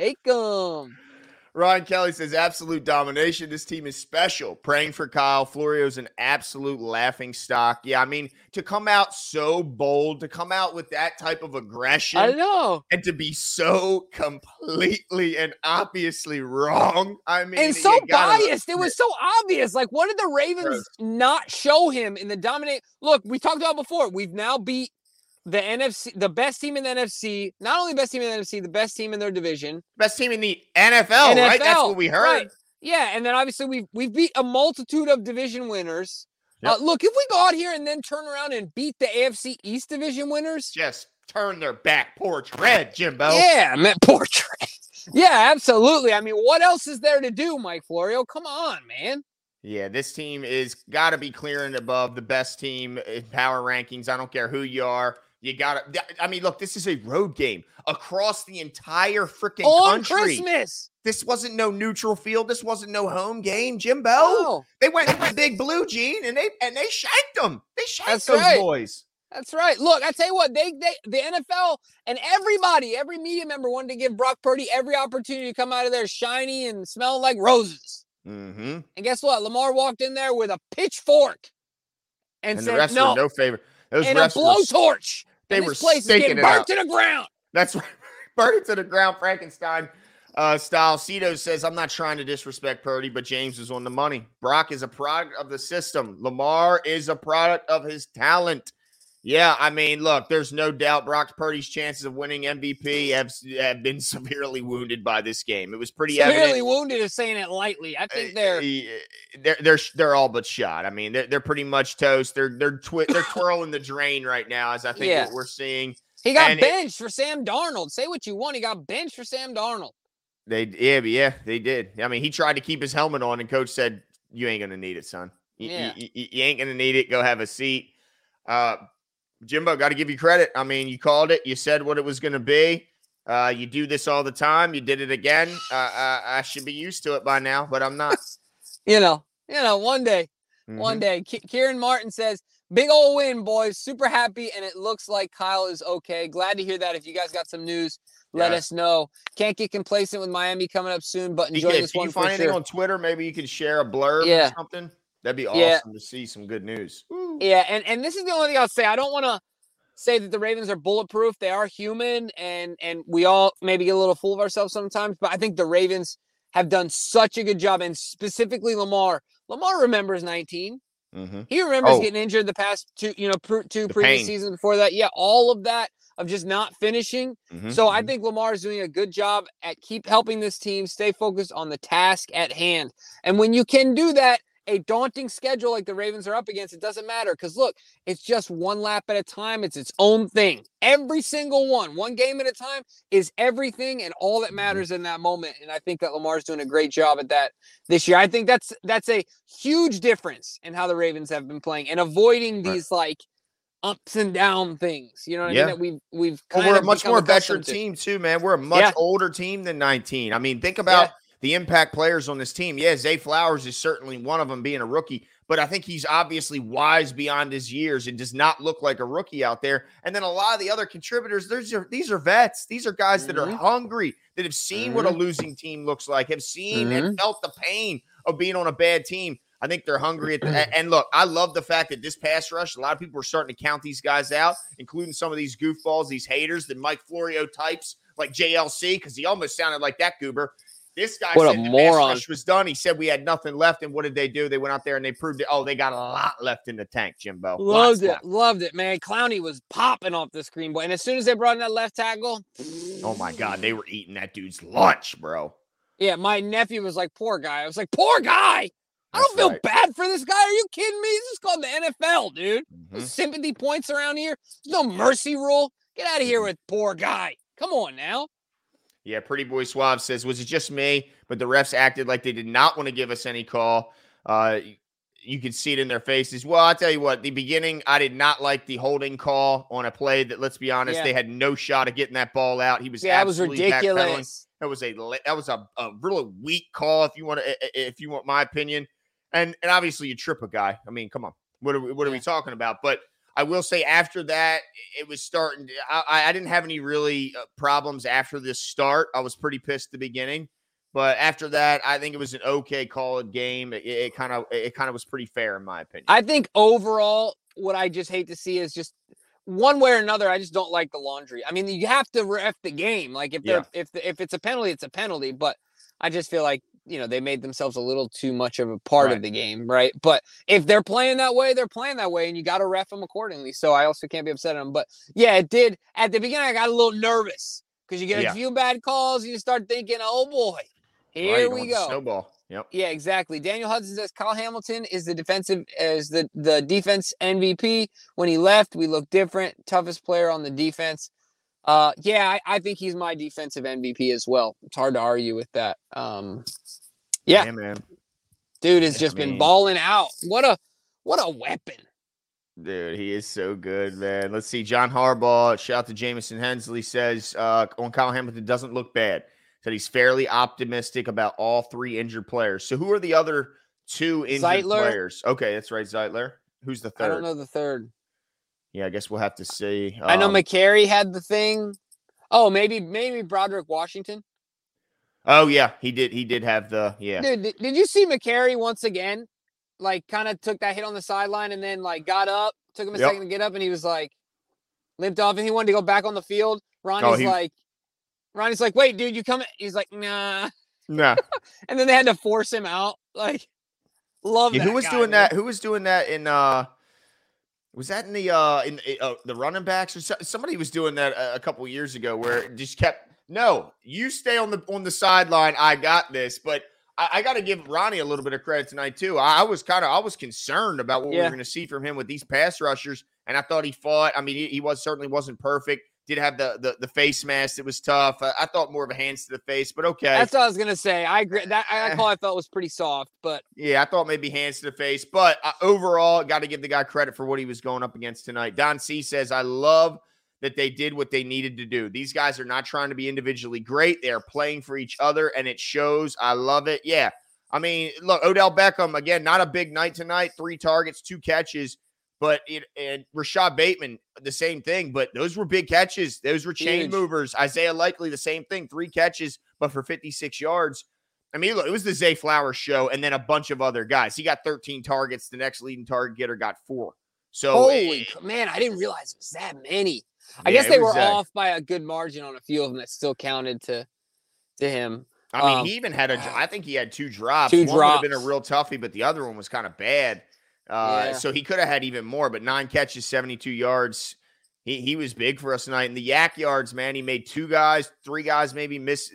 Ryan Kelly says, absolute domination. This team is special. Praying for Kyle. Florio's an absolute laughing stock. Yeah, I mean, to come out so bold, to come out with that type of aggression.
I know.
And to be so completely and obviously wrong. I mean,
and so biased. It was so obvious. Like, what did the Ravens not show him in the dominate? Look, we talked about before. We've now beat the NFC, the best team in the NFC, not only best team in the NFC, the best team in their division.
Best team in the NFL, right? That's what we heard. Right.
Yeah, and then obviously we've beat a multitude of division winners. Yep. Look, if we go out here and then turn around and beat the AFC East division winners.
Just turn their back porch red, Jimbo.
Yeah, man, porch red. Yeah, absolutely. I mean, what else is there to do, Mike Florio? Come on, man.
Yeah, this team is got to be clearing above the best team in power rankings. I don't care who you are. You got to, I mean, look, this is a road game across the entire freaking country.
On Christmas.
This wasn't no neutral field. This wasn't no home game, Jimbo.
No.
They went to Big Blue, Gene, and they shanked them. They shanked those boys.
That's right. Look, I tell you what, the NFL and every media member wanted to give Brock Purdy every opportunity to come out of there shiny and smell like roses.
Mm-hmm.
And guess what? Lamar walked in there with a pitchfork and said,
the rest
no.
were no favor. Those
and a blowtorch.
They were
place is getting burnt to the ground.
That's right. Burnt to the ground, Frankenstein style. Cito says, I'm not trying to disrespect Purdy, but James is on the money. Brock is a product of the system. Lamar is a product of his talent. Yeah, I mean, look, there's no doubt Brock Purdy's chances of winning MVP have been severely wounded by this game. It was pretty evident.
Severely wounded is saying it lightly. I think
they're all but shot. I mean, they're pretty much toast. They're twirling the drain right now, as I think what we're seeing.
He got benched for Sam Darnold. Say what you want. He got benched for Sam Darnold.
They did. I mean, he tried to keep his helmet on, and coach said, "You ain't gonna need it, son. You ain't gonna need it. Go have a seat." Jimbo, got to give you credit. I mean, you called it. You said what it was going to be. You do this all the time. You did it again. I should be used to it by now, but I'm not.
One day. One day. Kieran Martin says, big old win, boys. Super happy, and it looks like Kyle is okay. Glad to hear that. If you guys got some news, let us know. Can't get complacent with Miami coming up soon, but enjoy this one for sure. If you find anything
on Twitter, maybe you can share a blurb or something. That'd be awesome to see some good news.
Yeah, and this is the only thing I'll say. I don't want to say that the Ravens are bulletproof. They are human, and we all maybe get a little full of ourselves sometimes. But I think the Ravens have done such a good job, and specifically Lamar. Lamar remembers 19.
Mm-hmm.
He remembers getting injured the past two previous seasons before that. Yeah, all of that of just not finishing.
Mm-hmm.
So I think Lamar is doing a good job at keep helping this team stay focused on the task at hand. And when you can do that, a daunting schedule like the Ravens are up against, it doesn't matter because, look, it's just one lap at a time. It's its own thing. Every single one game at a time is everything and all that matters in that moment. And I think that Lamar's doing a great job at that this year. I think that's a huge difference in how the Ravens have been playing and avoiding these like ups and down things. You know what I mean? That we've
we're a much more veteran team too, man. We're a much older team than 19. I mean, think about the impact players on this team. Yeah, Zay Flowers is certainly one of them being a rookie, but I think he's obviously wise beyond his years and does not look like a rookie out there. And then a lot of the other contributors, these are vets. These are guys that are hungry, that have seen what a losing team looks like, have seen and felt the pain of being on a bad team. I think they're hungry. And look, I love the fact that this pass rush, a lot of people are starting to count these guys out, including some of these goofballs, these haters, the Mike Florio types like JLC, because he almost sounded like that goober. This guy said the pass rush was done. He said we had nothing left. And what did they do? They went out there and they proved it. Oh, they got a lot left in the tank, Jimbo.
Loved it, man. Clowney was popping off the screen, boy. And as soon as they brought in that left tackle.
Oh, my God. They were eating that dude's lunch, bro.
Yeah, my nephew was like, poor guy. I was like, poor guy? I don't feel bad for this guy. Are you kidding me? This is called the NFL, dude. There's sympathy points around here. There's no mercy rule. Get out of here with poor guy. Come on now.
Yeah, Pretty Boy Suave says, was it just me? But the refs acted like they did not want to give us any call. You could see it in their faces. Well, I'll tell you what, the beginning, I did not like the holding call on a play that, let's be honest, they had no shot of getting that ball out. He was absolutely
ridiculous.
That was a really weak call, if you want my opinion. And obviously you trip a guy. I mean, come on. What are we talking about? But I will say after that, it was starting. I didn't have any really problems after this start. I was pretty pissed at the beginning. But after that, I think it was an okay called game. It kind of was pretty fair in my opinion.
I think overall, what I just hate to see is just one way or another. I just don't like the laundry. I mean, you have to ref the game. Like if it's a penalty, it's a penalty. But I just feel like, they made themselves a little too much of a part of the game, right? But if they're playing that way, they're playing that way, and you got to ref them accordingly. So I also can't be upset at them. But yeah, it did. At the beginning, I got a little nervous because you get a few bad calls, and you start thinking, oh boy, here we go.
Snowball. Yep.
Yeah, exactly. Daniel Hudson says Kyle Hamilton is the defense MVP. When he left, we looked different. Toughest player on the defense. I think he's my defensive MVP as well. It's hard to argue with that. Yeah,
man.
Dude has just been balling out. What a weapon.
Dude, he is so good, man. Let's see. John Harbaugh, shout out to Jamison Hensley, says on Kyle Hamilton doesn't look bad. Said he's fairly optimistic about all three injured players. So who are the other two injured players? Okay, that's right, Zeitler. Who's the third?
I don't know the third.
Yeah, I guess we'll have to see.
I know McCary had the thing. Oh, maybe Broderick Washington.
Oh yeah, he did have the
Dude, did you see McCary once again? Like, kind of took that hit on the sideline and then like got up. Took him a second to get up, and he was like limped off, and he wanted to go back on the field. Ronnie's like, wait, dude, you coming? He's like, nah. And then they had to force him out. Like, love that.
Who was doing that? Who was doing that in? Was that in the running backs or somebody was doing that a couple of years ago where it just kept. No, you stay on the sideline. I got this, but I got to give Ronnie a little bit of credit tonight too. I was concerned about what we were going to see from him with these pass rushers, and I thought he fought. I mean, he certainly wasn't perfect. Did have the face mask that was tough. I thought more of a hands to the face, but okay.
That's what I was gonna say. I agree. That call I felt was pretty soft, but
yeah, I thought maybe hands to the face. But overall, got to give the guy credit for what he was going up against tonight. Don C says, "I love that they did what they needed to do. These guys are not trying to be individually great. They are playing for each other, and it shows. I love it. Yeah, I mean, look, Odell Beckham again, not a big night tonight. 3 targets, 2 catches." But and Rashad Bateman, the same thing. But those were big catches. Those were chain movers. Isaiah Likely, the same thing. 3 catches, but for 56 yards. I mean, look, it was the Zay Flowers show and then a bunch of other guys. He got 13 targets. The next leading target getter got 4. So,
man, I didn't realize it was that many. I
yeah,
guess they
it
were
was,
off by a good margin on a few of them that still counted to him.
I mean, he even had I think he had 2 drops.
Two
One would have been a
drops.
real toughie, but the other one was kind of bad.
Yeah.
So he could have had even more, but 9 catches, 72 yards. He was big for us tonight. In the yak yards, man, he made 2 guys, 3 guys maybe miss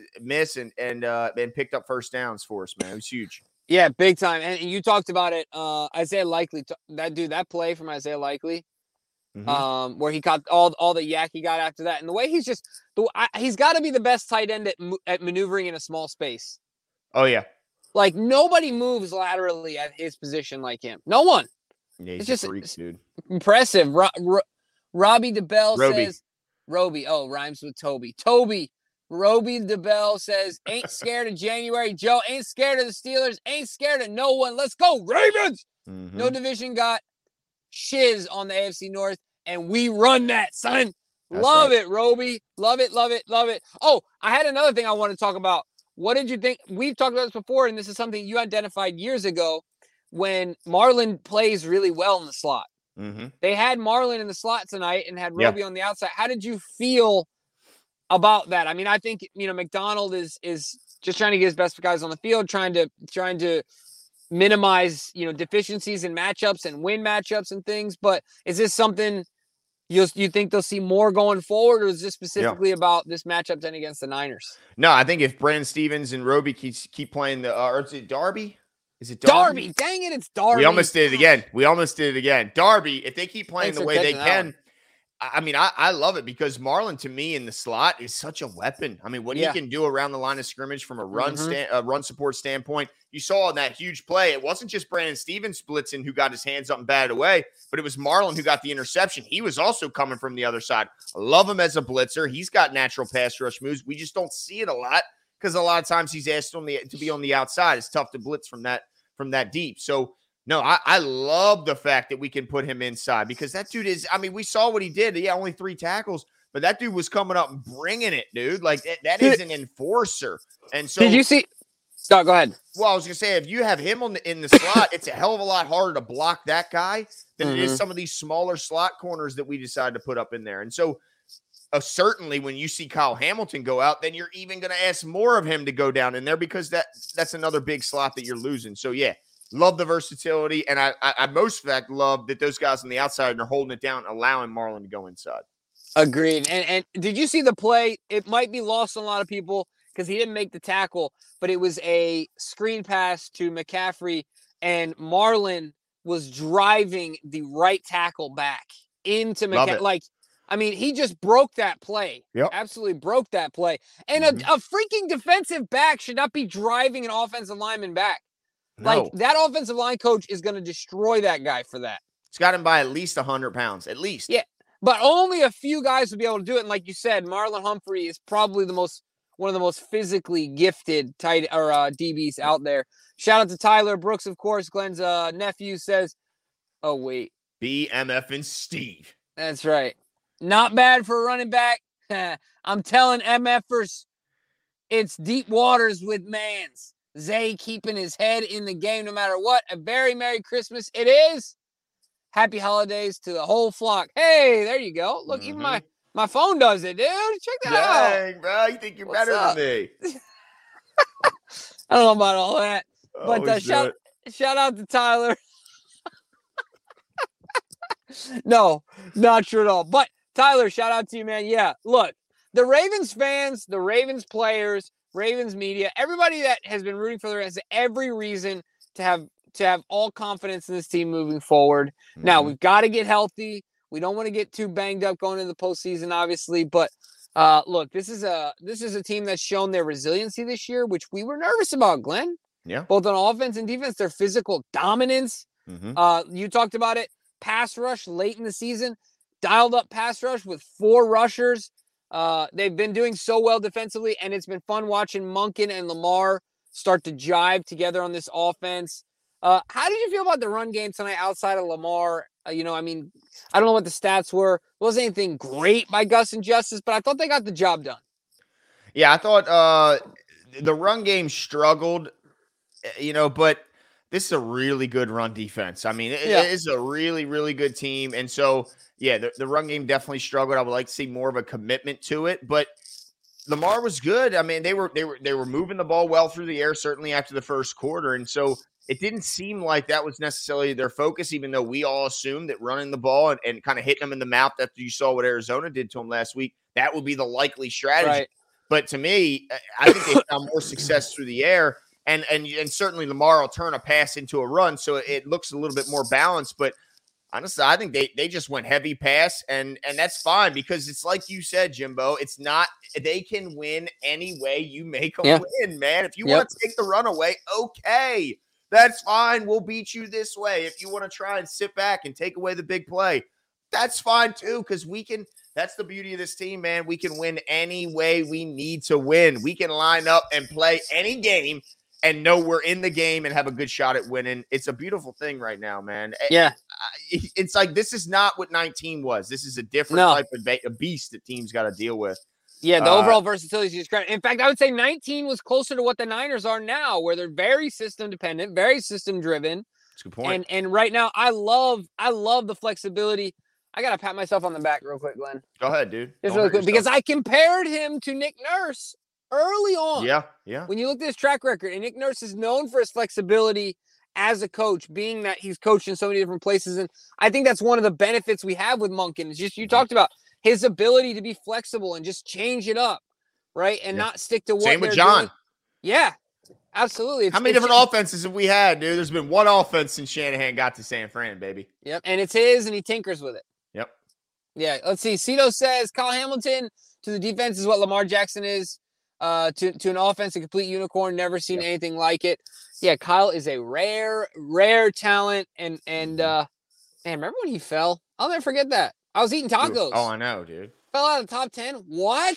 and picked up first downs for us, man. It was huge.
Yeah, big time. And you talked about it. Isaiah Likely, that play from Isaiah Likely, where he caught all the yak he got after that, and the way he's got to be the best tight end at maneuvering in a small space.
Oh yeah,
like nobody moves laterally at his position like him. No one.
Yeah, he's
it's just
freak, dude.
Impressive. Robbie DeBell says, Roby. Oh, rhymes with Toby. Roby DeBell says, ain't scared of January. Joe ain't scared of the Steelers. Ain't scared of no one. Let's go, Ravens. No division got shiz on the AFC North, and we run that, son. Love it, Roby. Love it, love it, love it. Oh, I had another thing I want to talk about. What did you think? We've talked about this before, and this is something you identified years ago when Marlon plays really well in the slot. They had Marlon in the slot tonight and had Roby on the outside. How did you feel about that? I mean, I think, McDonald is just trying to get his best guys on the field, trying to minimize, deficiencies in matchups and win matchups and things. But is this something you think they'll see more going forward, or is this specifically about this matchup then against the Niners?
No, I think if Brandon Stevens and Roby keep playing or is it Darby? Is it
Darby? Dang it, it's Darby.
We almost did it again. Darby, if they keep playing the way they can, I mean, I love it because Marlon, to me, in the slot is such a weapon. I mean, what he can do around the line of scrimmage from a run support standpoint. You saw in that huge play, it wasn't just Brandon Stevens blitzing who got his hands up and batted away, but it was Marlon who got the interception. He was also coming from the other side. I love him as a blitzer. He's got natural pass rush moves. We just don't see it a lot because a lot of times he's asked to be on the outside. It's tough to blitz from that deep. So, no, I love the fact that we can put him inside because that dude is, I mean, we saw what he did. Yeah, only 3 tackles, but that dude was coming up and bringing it, dude. Like that is an enforcer. And so,
did you see? Oh, go ahead.
Well, I was going to say, if you have him in the slot, it's a hell of a lot harder to block that guy than it is some of these smaller slot corners that we decided to put up in there. And so, certainly when you see Kyle Hamilton go out, then you're even going to ask more of him to go down in there because that's another big slot that you're losing. So, yeah. Love the versatility, and I most fact love that those guys on the outside are holding it down, allowing Marlon to go inside.
Agreed. And did you see the play? It might be lost on a lot of people because he didn't make the tackle, but it was a screen pass to McCaffrey, and Marlon was driving the right tackle back into McCaffrey. Like, I mean, he just broke that play.
Yep.
Absolutely broke that play. And a freaking defensive back should not be driving an offensive lineman back.
No.
Like, that offensive line coach is going to destroy that guy for that.
It's got him by at least 100 pounds, at least.
Yeah, but only a few guys would be able to do it. And like you said, Marlon Humphrey is probably one of the most physically gifted tight or DBs out there. Shout out to Tyler Brooks, of course. Glenn's nephew says, "Oh wait,
BMF and Steve."
That's right. Not bad for a running back. I'm telling MFers, it's deep waters with Mans. Zay keeping his head in the game no matter what. A very Merry Christmas it is. Happy holidays to the whole flock. Hey, there you go. Look, even my phone does it, dude. Check that out.
Dang, bro. You think you're better than me.
I don't know about all that. But shout out to Tyler. No, not true at all. But Tyler, shout out to you, man. Yeah, look, the Ravens fans, the Ravens players, Ravens media, everybody that has been rooting for the Ravens, every reason to have all confidence in this team moving forward. Now, we've got to get healthy. We don't want to get too banged up going into the postseason, obviously. But look, this is a team that's shown their resiliency this year, which we were nervous about, Glenn.
Yeah.
Both on offense and defense, their physical dominance. You talked about it. Pass rush late in the season, dialed up pass rush with 4 rushers. They've been doing so well defensively, and it's been fun watching Monken and Lamar start to jive together on this offense. How did you feel about the run game tonight outside of Lamar? I mean, I don't know what the stats were. It wasn't anything great by Gus and Justice, but I thought they got the job done.
Yeah, I thought the run game struggled, but this is a really good run defense. I mean, it
Yeah.
is a really, really good team. And so, yeah, the run game definitely struggled. I would like to see more of a commitment to it, but Lamar was good. I mean, they were moving the ball well through the air, certainly after the first quarter. And so it didn't seem like that was necessarily their focus, even though we all assumed that running the ball and kind of hitting them in the mouth after you saw what Arizona did to them last week, that would be the likely strategy.
Right.
But to me, I think they found more success through the air. And certainly Lamar will turn a pass into a run, so it looks a little bit more balanced. But honestly, I think they just went heavy pass, and that's fine because it's like you said, Jimbo. It's not they can win any way you make them win, man. If you want to take the run away, okay, that's fine. We'll beat you this way. If you want to try and sit back and take away the big play, that's fine too because we can. That's the beauty of this team, man. We can win any way we need to win. We can line up and play any game and know we're in the game and have a good shot at winning. It's a beautiful thing right now, man.
Yeah.
It's like this is not what 19 was. This is a different type of beast that teams got to deal with.
Yeah, the overall versatility is just great. In fact, I would say 19 was closer to what the Niners are now, where they're very system dependent, very system driven.
That's a good point.
And right now, I love the flexibility. I got to pat myself on the back real quick, Glenn.
Go ahead, dude.
Just really quick, because I compared him to Nick Nurse early on.
Yeah.
When you look at his track record, and Nick Nurse is known for his flexibility as a coach, being that he's coached in so many different places. And I think that's one of the benefits we have with Monken. It's just, you talked about his ability to be flexible and just change it up, right? And not stick to what
Same with John.
Doing. Yeah, absolutely.
How many different offenses have we had, dude? There's been one offense since Shanahan got to San Fran, baby.
Yep, and it's his, and he tinkers with it.
Yep.
Yeah, let's see. Cito says Kyle Hamilton to the defense is what Lamar Jackson is to an offense, a complete unicorn. Never seen anything like it. Yeah, Kyle is a rare talent. And man, remember when he fell? I'll never forget that. I was eating tacos.
Oh, I know, dude.
Fell out of the top 10. What?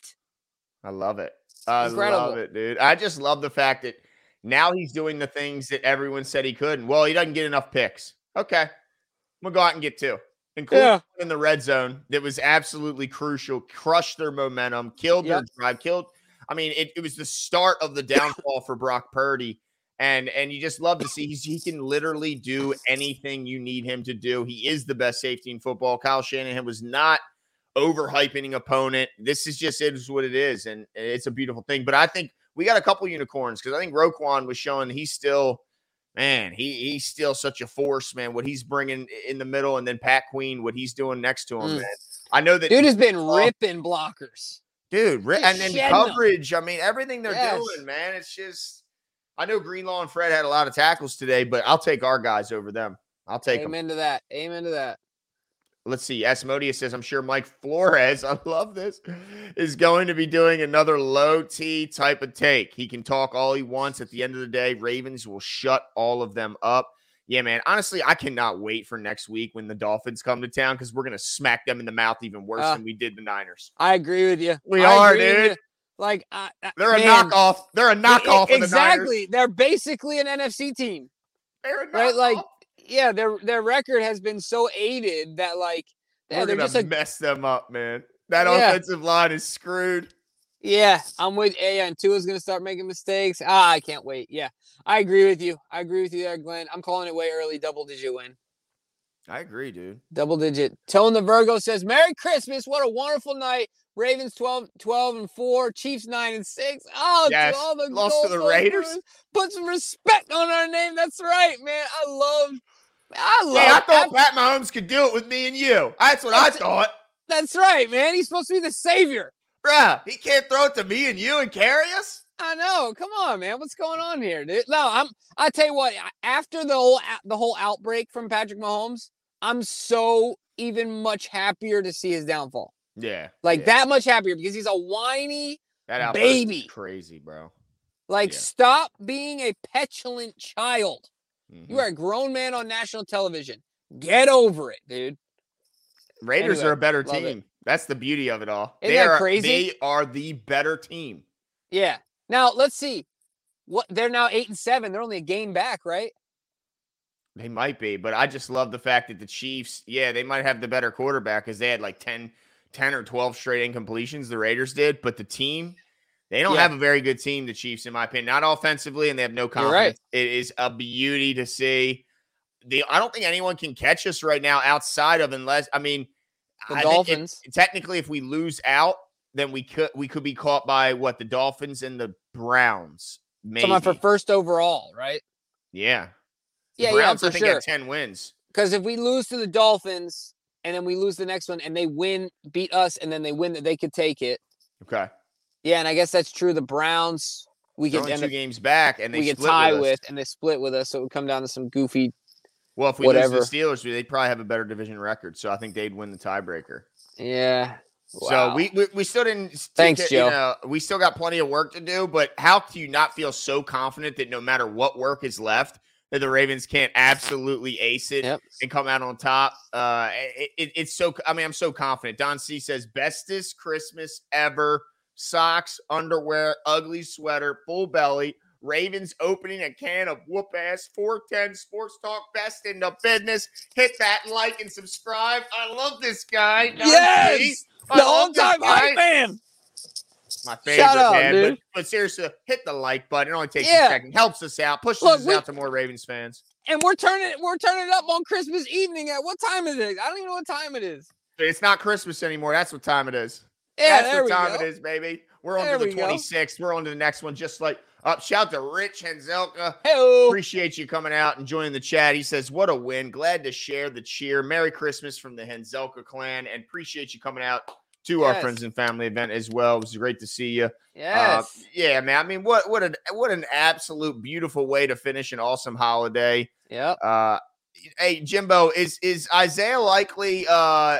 I love it. I
Incredible.
love it, dude. I just love the fact that now he's doing the things that everyone said he couldn't. Well, he doesn't get enough picks. Okay. I'm going to go out and get two. Including in the red zone that was absolutely crucial, crushed their momentum, killed their drive, I mean, it was the start of the downfall for Brock Purdy. And you just love to see he can literally do anything you need him to do. He is the best safety in football. Kyle Shanahan was not overhyping an opponent. This is just it is what it is, and it's a beautiful thing. But I think we got a couple unicorns because I think Roquan was showing he's still – man, he's still such a force, man. What he's bringing in the middle, and then Pat Queen, what he's doing next to him, man. I know that
dude has been ripping blockers,
dude, and then coverage. I mean, everything they're doing, man. It's just, I know Greenlaw and Fred had a lot of tackles today, but I'll take our guys over them. I'll take them.
Amen to that. Amen to that.
Let's see. Asmodeus says, I'm sure Mike Flores, I love this, is going to be doing another low T type of take. He can talk all he wants. At the end of the day, Ravens will shut all of them up. Yeah, man. Honestly, I cannot wait for next week when the Dolphins come to town because we're going to smack them in the mouth even worse than we did the Niners.
I agree with you.
We are, dude.
Like,
they're a knockoff. They're a knockoff of the Niners.
Exactly. They're basically an NFC team.
They're a knockoff.
Right? Like, yeah, their record has been so aided that, like,
we're going to mess them up, man. That offensive line is screwed.
Yeah, I'm with and Tua's going to start making mistakes. I can't wait. Yeah, I agree with you. I agree with you there, Glenn. I'm calling it way early, double-digit win.
I agree, dude.
Double-digit. Tone the Virgo says, Merry Christmas. What a wonderful night. Ravens 12-4, Chiefs 9-6. Oh,
yes.
to all the
lost to the Raiders.
Put some respect on our name. That's right, man. I love.
Hey, I thought Pat Mahomes could do it with me and you. That's what I thought.
That's right, man. He's supposed to be the savior.
Bruh, he can't throw it to me and you and carry us?
I know. Come on, man. What's going on here, dude? No, I tell you what, after the whole outbreak from Patrick Mahomes, I'm so even much happier to see his downfall.
Yeah.
That much happier because he's a whiny baby.
Crazy, bro.
Stop being a petulant child. Mm-hmm. You are a grown man on national television. Get over it, dude.
Raiders are a better team. That's the beauty of it all.
Isn't that crazy?
They are the better team.
Yeah. Now, let's see. They're now 8-7. They're only a game back, right?
They might be, but I just love the fact that the Chiefs, they might have the better quarterback because they had like 10 or 12 straight incompletions. The Raiders did, but the team, They don't
Yeah.
have a very good team, the Chiefs, in my opinion. Not offensively, and they have no
You're
confidence.
right.
It is a beauty to see. I don't think anyone can catch us right now outside of unless I mean
The
I think
Dolphins.
technically if we lose out, then we could be caught by what the Dolphins and the Browns. Maybe
Someone for first overall, right?
yeah. The
Yeah,
Browns
for
I think
sure.
have 10 wins.
Because if we lose to the Dolphins and then we lose the next one and they beat us, and then they win, that they could take it.
Okay.
Yeah, and I guess that's true. The Browns, we
They're
could
only
end
2
up,
games back, and they
we could
split
tie
with us.
with, and they split with us. So it would come down to some goofy.
Well, if we
whatever.
lose to the Steelers, they'd probably have a better division record. So I think they'd win the tiebreaker.
Yeah.
So
Wow.
we still didn't.
Thanks, Joe.
You know, we still got plenty of work to do. But how can you not feel so confident that no matter what work is left, that the Ravens can't absolutely ace it and come out on top? It's so. I mean, I'm so confident. Don C says bestest Christmas ever. Socks, underwear, ugly sweater, full belly. Ravens opening a can of whoop ass. 410 Sports Talk, best in the business. Hit that like and subscribe. I love this guy. Don C.
Yes,
I
the
love this
all-time
guy.
hype man.
My favorite,
Shout out,
man.
dude.
But seriously, hit the like button. It only takes a
Yeah.
second. Helps us out. Pushes
Look,
us out to more Ravens fans.
And we're turning it up on Christmas evening. At what time is it? I don't even know what time it is.
It's not Christmas anymore. That's what time it is.
Yeah,
That's
there
what
we
time
go.
it is, baby. We're on
There
to the
we go.
26th. We're on to the next one. Just like shout to Rich Henzelka.
Hey-o.
Appreciate you coming out and joining the chat. He says, what a win. Glad to share the cheer. Merry Christmas from the Henzelka clan. And appreciate you coming out to our friends and family event as well. It was great to see you.
Yes.
Yeah, man. I mean, what an absolute beautiful way to finish an awesome holiday.
Yep.
Hey, Jimbo, is Isaiah likely?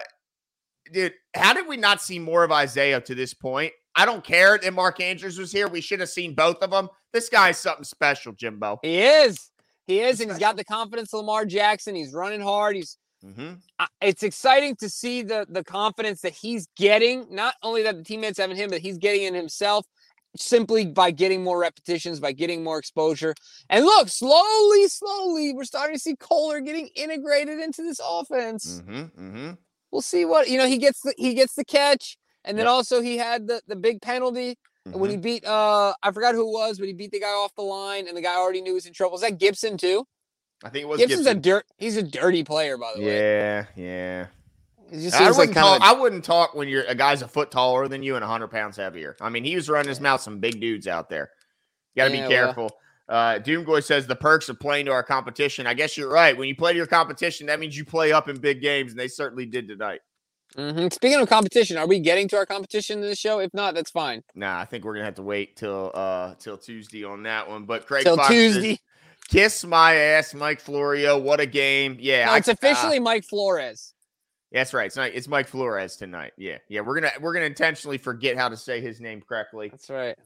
Dude, how did we not see more of Isaiah to this point? I don't care that Mark Andrews was here. We should have seen both of them. This guy's something special, Jimbo.
He is. And he's got the confidence of Lamar Jackson. He's running hard. It's exciting to see the confidence that he's getting. Not only that the teammates have in him, but he's getting in himself simply by getting more repetitions, by getting more exposure. And look, slowly, we're starting to see Kohler getting integrated into this offense. We'll see what he gets. He gets the catch, and then also he had the big penalty when he beat I forgot who it was, but he beat the guy off the line, and the guy already knew he was in trouble. Is that Gibson too?
I think it was
Gibson's
Gibson.
He's a dirty player, by the way.
Yeah.
It just
I
seems like
wouldn't talk when a guy's a foot taller than you and 100 pounds heavier. I mean, he was running his mouth some big dudes out there. You got to be careful. Doomgoy says the perks of playing to our competition. I guess you're right. When you play to your competition, that means you play up in big games, and they certainly did tonight.
Speaking of competition, are we getting to our competition in this show? If not, that's fine.
Nah, I think we're gonna have to wait till Tuesday on that one. But Craig
till
Fox
Tuesday.
Says, kiss my ass, Mike Florio. What a game! Yeah,
no, it's officially Mike Flores.
That's right. It's Mike Flores tonight. Yeah. We're gonna intentionally forget how to say his name correctly.
That's right.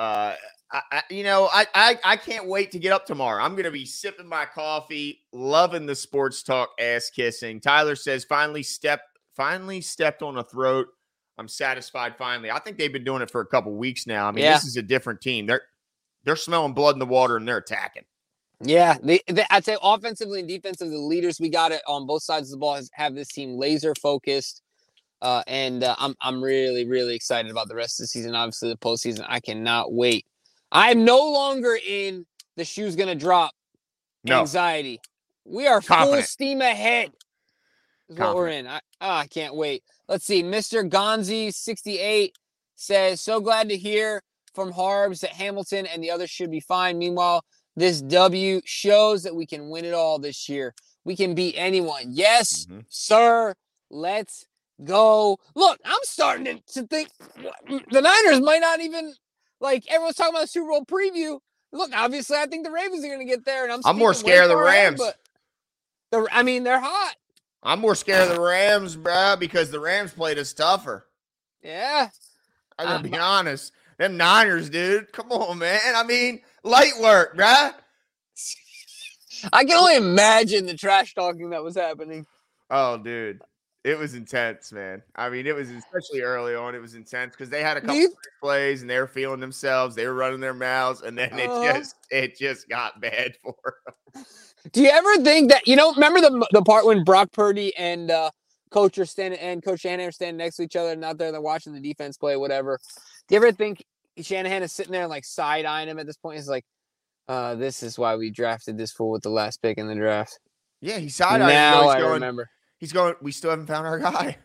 I can't wait to get up tomorrow. I'm gonna be sipping my coffee, loving the sports talk, ass kissing. Tyler says finally stepped on a throat. I'm satisfied finally. I think they've been doing it for a couple weeks now. I mean, This is a different team. They're smelling blood in the water and they're attacking.
Yeah, I'd say offensively and defensively, the leaders we got it on both sides of the ball have this team laser focused, and I'm really, really excited about the rest of the season. Obviously, the postseason, I cannot wait. I'm no longer in the shoe's gonna drop anxiety. We are full steam ahead. Is what we're in. I can't wait. Let's see. Mr. Gonzi 68 says, so glad to hear from Harbs that Hamilton and the others should be fine. Meanwhile, this W shows that we can win it all this year. We can beat anyone. Yes, sir. Let's go. Look, I'm starting to think the Niners might not even, everyone's talking about the Super Bowl preview. Look, obviously, I think the Ravens are going to get there. And I'm
more scared of the Rams.
They're hot.
I'm more scared of the Rams, bro, because the Rams played us tougher.
Yeah.
I'm going to be honest. Them Niners, dude. Come on, man. I mean, light work, bruh.
I can only imagine the trash talking that was happening.
Oh, dude. It was intense, man. I mean, it was especially early on. It was intense because they had a couple of plays and they were feeling themselves. They were running their mouths, and then it just got bad for them.
Do you ever think that, remember the part when Brock Purdy and Coach Shanahan are standing next to each other and out there, they're watching the defense play, whatever. Do you ever think Shanahan is sitting there like side-eyeing him at this point. He's like, this is why we drafted this fool with the last pick in the draft.
Yeah, he's side-eyeing.
Now I remember.
He's going, we still haven't found our guy.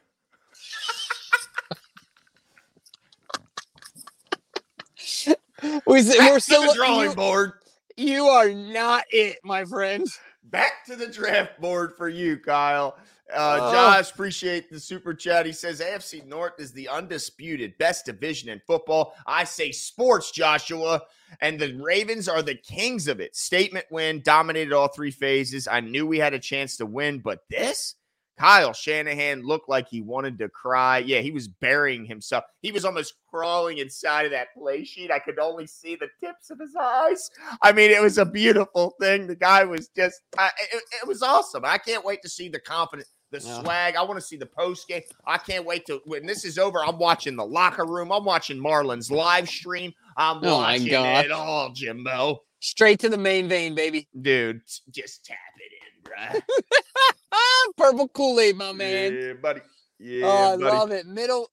We're still
to the drawing board.
You are not it, my friend.
Back to the draft board for you, Kyle. Josh, appreciate the super chat. He says AFC North is the undisputed best division in football. I say sports, Joshua, and the Ravens are the kings of it. Statement win, dominated all three phases. I knew we had a chance to win, but this? Kyle Shanahan looked like he wanted to cry. Yeah, he was burying himself. He was almost crawling inside of that play sheet. I could only see the tips of his eyes. I mean, it was a beautiful thing. The guy was just, it was awesome. I can't wait to see the confidence, the swag. I want to see the post game. I can't wait to, when this is over, I'm watching the locker room. I'm watching Marlon's live stream. I'm watching it all, Jimbo.
Straight to the main vein, baby.
Dude, just tap it in, bro.
Purple Kool-Aid, my man.
Yeah, buddy. Yeah,
I love it.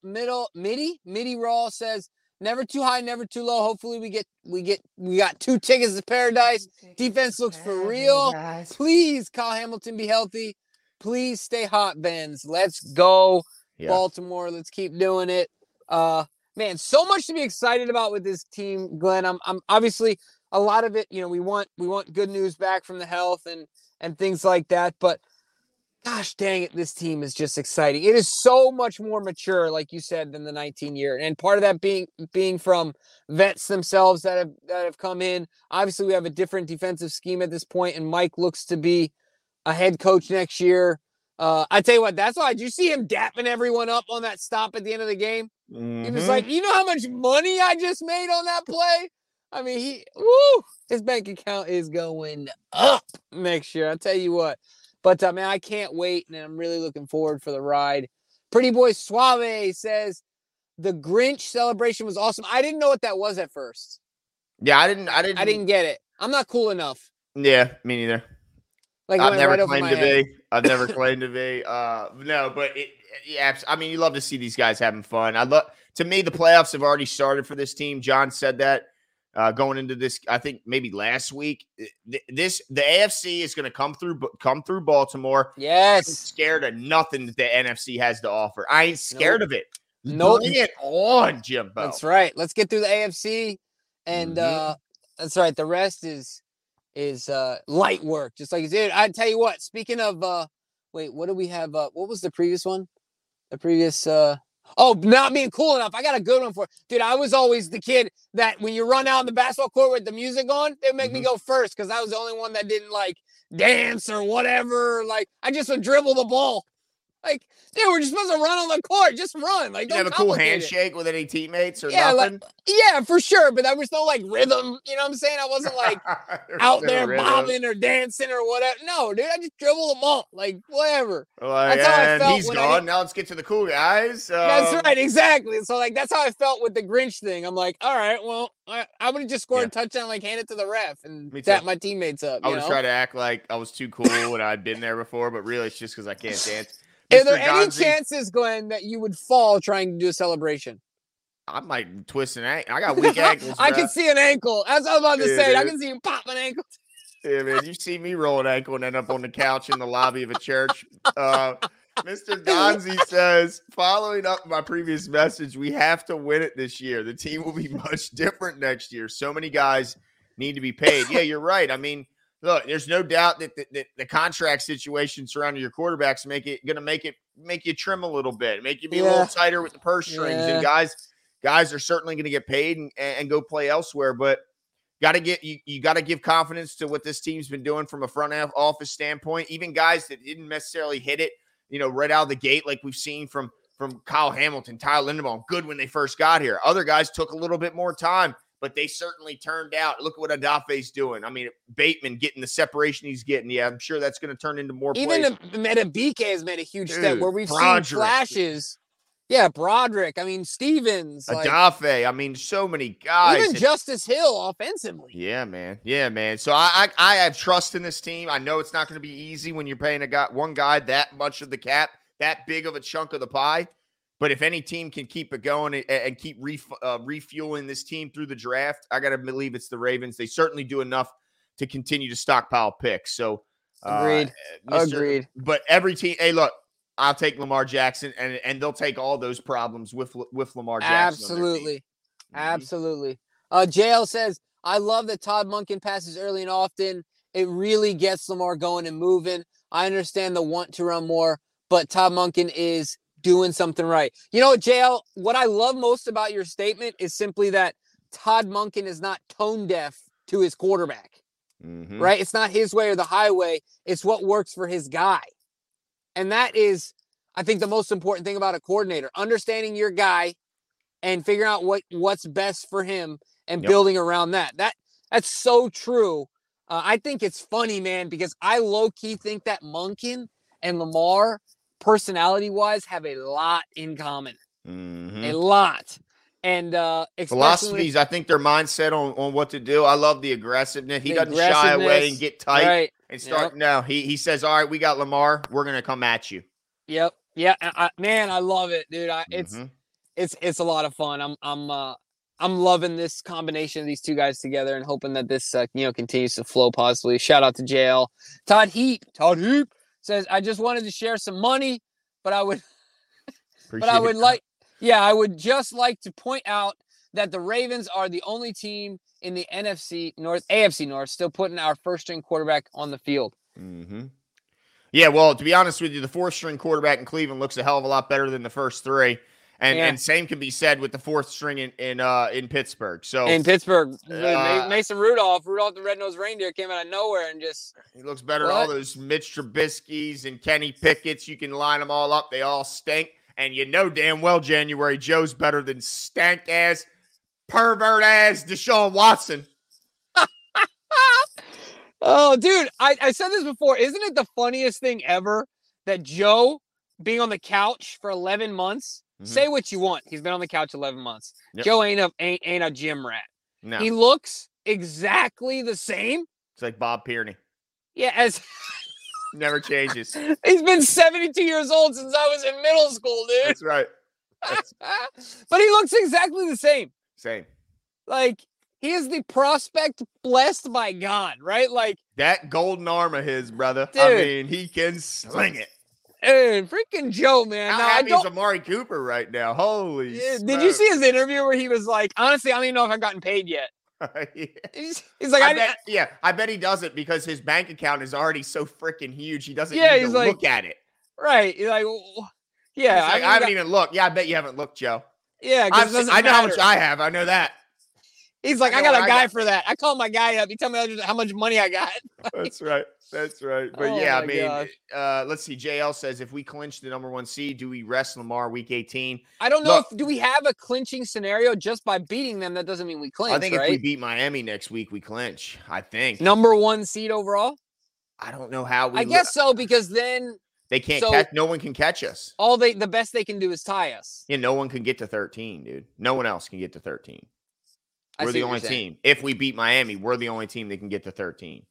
Midi Raw says, never too high, never too low. Hopefully we got 2 tickets to paradise. Defense looks for real. Please, Kyle Hamilton, be healthy. Please stay hot, Benz. Let's go, Baltimore. Let's keep doing it. Man, so much to be excited about with this team, Glenn. I'm obviously a lot of it, you know, we want good news back from the health and things like that, but gosh dang it, this team is just exciting. It is so much more mature, like you said, than the 19-year. And part of that being from vets themselves that have come in. Obviously, we have a different defensive scheme at this point, and Mike looks to be a head coach next year. I tell you what, that's why. Did you see him dapping everyone up on that stop at the end of the game? Mm-hmm. He was like, you know how much money I just made on that play? I mean, his bank account is going up next year. I'll tell you what. But, man, I can't wait, and I'm really looking forward for the ride. Pretty Boy Suave says, the Grinch celebration was awesome. I didn't know what that was at first.
Yeah, I didn't
get it. I'm not cool enough.
Yeah, me neither.
Like,
I've never claimed to be. I've never claimed to be. No, but I mean, you love to see these guys having fun. To me, the playoffs have already started for this team. John said that. Going into this, I think maybe last week, the AFC is going to come through Baltimore.
Yes,
I'm scared of nothing that the NFC has to offer. I ain't scared of it.
Nope.
Bring it on, Jimbo.
That's right. Let's get through the AFC, and that's right. The rest is light work, just like you did. I tell you what. Speaking of, wait, what do we have? What was the previous one? The previous. Not being cool enough. I got a good one for it. Dude, I was always the kid that when you run out in the basketball court with the music on, they would make me go first because I was the only one that didn't like dance or whatever. Like, I just would dribble the ball. Like, dude, we're just supposed to run on the court. Just run. Like,
you have a cool handshake with any teammates or nothing?
Yeah, for sure. But there was no like rhythm. You know what I'm saying? I wasn't like out there bobbing or dancing or whatever. No, dude, I just dribble them all. Like, whatever.
That's how I felt. He's gone. Now let's get to the cool guys.
That's right, exactly. So like that's how I felt with the Grinch thing. I'm like, all right, well, I would have just scored a touchdown, like hand it to the ref and tap my teammates up.
I was trying to act like I was too cool and I'd been there before, but really it's just because I can't dance.
Are there any chances, Glenn, that you would fall trying to do a celebration?
I might twist an ankle. I got weak ankles.
I can see an ankle. As I was about to say, dude. I can see you pop an ankle.
Yeah, man. You see me roll an ankle and end up on the couch in the lobby of a church. Mr. Gonzi says, following up my previous message, we have to win it this year. The team will be much different next year. So many guys need to be paid. Yeah, you're right. I mean, look, there's no doubt that the contract situation surrounding your quarterbacks make you trim a little bit, make you be a little tighter with the purse strings. And guys are certainly going to get paid and go play elsewhere. But you got to give confidence to what this team's been doing from a front office standpoint. Even guys that didn't necessarily hit it, right out of the gate, like we've seen from Kyle Hamilton, Tyler Linderbaum, good when they first got here. Other guys took a little bit more time, but they certainly turned out. Look at what Adafe's doing. I mean, Bateman getting the separation he's getting. Yeah, I'm sure that's going to turn into more plays.
Even Metabike has made a huge step where we've seen flashes. Yeah, Broderick. I mean, Stevens.
Adafe. I mean, so many guys.
Even Justice Hill offensively.
Yeah, man. Yeah, man. So I have trust in this team. I know it's not going to be easy when you're paying one guy that much of the cap, that big of a chunk of the pie. But if any team can keep it going and keep refueling this team through the draft, I got to believe it's the Ravens. They certainly do enough to continue to stockpile picks. So,
Agreed. Agreed.
But every team, hey, look, I'll take Lamar Jackson, and they'll take all those problems with Lamar Jackson.
Absolutely. Absolutely. JL says, I love that Todd Monken passes early and often. It really gets Lamar going and moving. I understand the want to run more, but Todd Monken is doing something right. You know what, JL, what I love most about your statement is simply that Todd Monken is not tone deaf to his quarterback, right? It's not his way or the highway. It's what works for his guy. And that is, I think, the most important thing about a coordinator, understanding your guy and figuring out what's best for him and building around that. That's so true. I think it's funny, man, because I low-key think that Monken and Lamar, personality-wise, have a lot in common. A lot. And
philosophies, I think their mindset on what to do. I love the aggressiveness. He doesn't shy away and get tight and start. No, he says, all right, we got Lamar. We're going to come at you.
Yep. Yeah. Man, I love it, dude. It's a lot of fun. I'm loving this combination of these two guys together and hoping that this continues to flow positively. Shout out to JL. Todd Heap says, I just wanted to share some money, but I would just like to point out that the Ravens are the only team in the AFC North still putting our first string quarterback on the field.
Yeah, well, to be honest with you, the fourth string quarterback in Cleveland looks a hell of a lot better than the first three. And same can be said with the fourth string in Pittsburgh. So
in Pittsburgh, Mason Rudolph the red-nosed reindeer, came out of nowhere and just
he looks better than all those Mitch Trubisky's and Kenny Pickett's. You can line them all up; they all stink. And you know damn well January Joe's better than stank-ass, pervert-ass Deshaun Watson.
Oh, dude, I said this before. Isn't it the funniest thing ever that Joe being on the couch for 11 months? Say what you want. He's been on the couch 11 months. Yep. Joe ain't a gym rat.
No.
He looks exactly the same.
It's like Bob Pierney.
Yeah,
never changes.
He's been 72 years old since I was in middle school, dude.
That's right.
But he looks exactly the same.
Same.
Like, he is the prospect blessed by God, right? Like
that golden arm of his, brother.
Dude,
I mean, he can sling it.
Dude, freaking Joe, man.
How happy is Amari Cooper right now? Holy smokes.
Did you see his interview where he was like, honestly, I don't even know if I've gotten paid yet. He's like,
I bet he doesn't because his bank account is already so freaking huge. He doesn't need to look at it.
Right. He's like,
yeah. I haven't even looked. Yeah, I bet you haven't looked, Joe.
Yeah,
I know how much I have. I know that.
He's like, I got a guy for that. I call my guy up. He tell me how much money I got.
That's right. But I mean, let's see. JL says, if we clinch the number 1 seed, do we rest Lamar week 18?
I don't know. Do we have a clinching scenario just by beating them? That doesn't mean we clinch.
I think if we beat Miami next week, we clinch. I think
number 1 seed overall.
I don't know how we.
I guess so because then
they can't catch. No one can catch us.
The best they can do is tie us.
Yeah, no one can get to 13, dude. No one else can get to 13. We're the only team. If we beat Miami, we're the only team that can get to 13.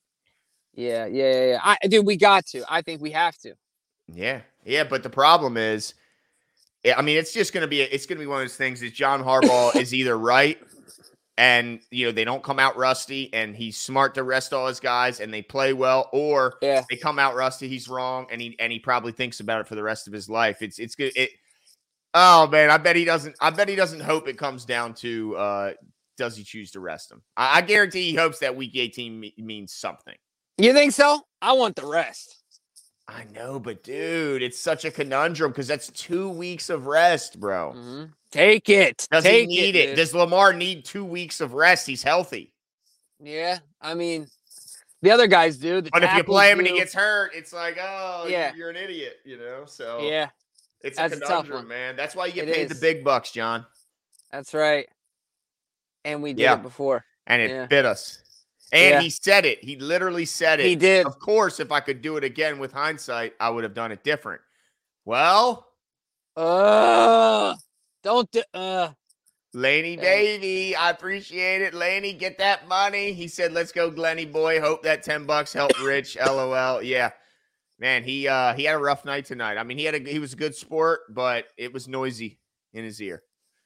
Yeah. Dude, we got to. I think we have to.
Yeah. But the problem is, I mean, it's going to be one of those things that John Harbaugh is either right, and they don't come out rusty, and he's smart to rest all his guys, and they play well, or they come out rusty, he's wrong, and he probably thinks about it for the rest of his life. It's good. Oh man, I bet he doesn't hope it comes down to. Does he choose to rest him? I guarantee he hopes that week 18 means something.
You think so? I want the rest.
I know, but dude, it's such a conundrum because that's 2 weeks of rest, bro.
Mm-hmm. Take it.
Does he need it? Does Lamar need 2 weeks of rest? He's healthy.
Yeah, I mean, the other guys do.
But if you play him and he gets hurt, it's like, you're an idiot, So
yeah,
it's a conundrum, man. That's why you get paid the big bucks, John.
That's right. And we did it before.
And it bit us. And he said it. He literally said it.
He did.
Of course, if I could do it again with hindsight, I would have done it different. Well.
Don't do.
Laney, baby. I appreciate it. Laney, get that money. He said, let's go, Glenny boy. Hope that $10 helped Rich. LOL. Yeah. Man, he had a rough night tonight. I mean, he was a good sport, but it was noisy in his ear.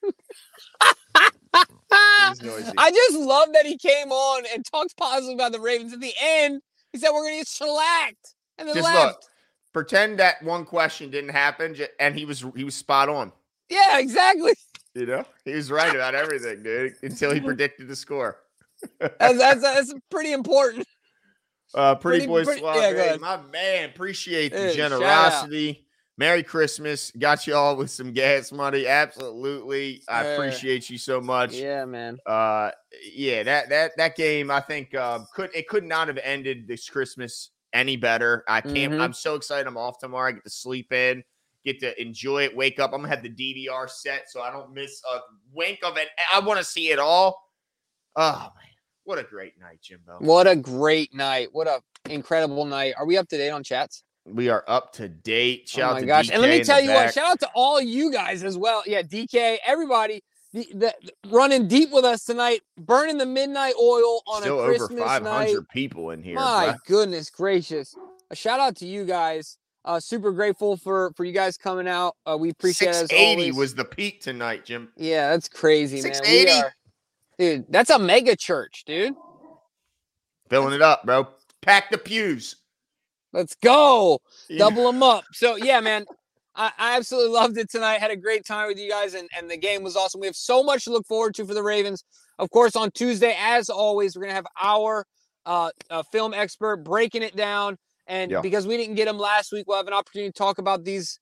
Noisy.
I just love that he came on and talked positive about the Ravens. At the end, he said we're going to get shellacked, and then
Just
left.
Look, pretend that one question didn't happen, and he was spot on.
Yeah, exactly.
You know, he was right about everything, dude, until he predicted the score.
That's pretty important.
Pretty Boy Suave,
yeah,
my man, appreciate the generosity. Merry Christmas. Got you all with some gas money. Absolutely. I appreciate you so much.
Yeah, man.
Yeah, that game, I think could not have ended this Christmas any better. I can't. I'm so excited. I'm off tomorrow. I get to sleep in, get to enjoy it, wake up. I'm gonna have the DVR set so I don't miss a wink of it. I want to see it all. Oh man, what a great night, Jimbo.
What a great night. What a incredible night. Are we up to date on chats?
We are up to date. Shout out to
gosh.
DK,
and let me tell you what, shout out to all you guys as well. Yeah, DK, everybody the running deep with us tonight, burning the midnight oil on
Still
a Christmas
over 500
night.
people in here.
My goodness gracious. A shout out to you guys. Super grateful for you guys coming out. We appreciate it.
680 was the peak tonight, Jim.
Yeah, that's crazy,
680?
man. Dude, that's a mega church, dude.
Filling it up, bro. Pack the pews.
Let's go. Yeah. Double them up. So, yeah, man, I absolutely loved it tonight. Had a great time with you guys, and the game was awesome. We have so much to look forward to for the Ravens. Of course, on Tuesday, as always, we're going to have our film expert breaking it down. And because we didn't get him last week, we'll have an opportunity to talk about these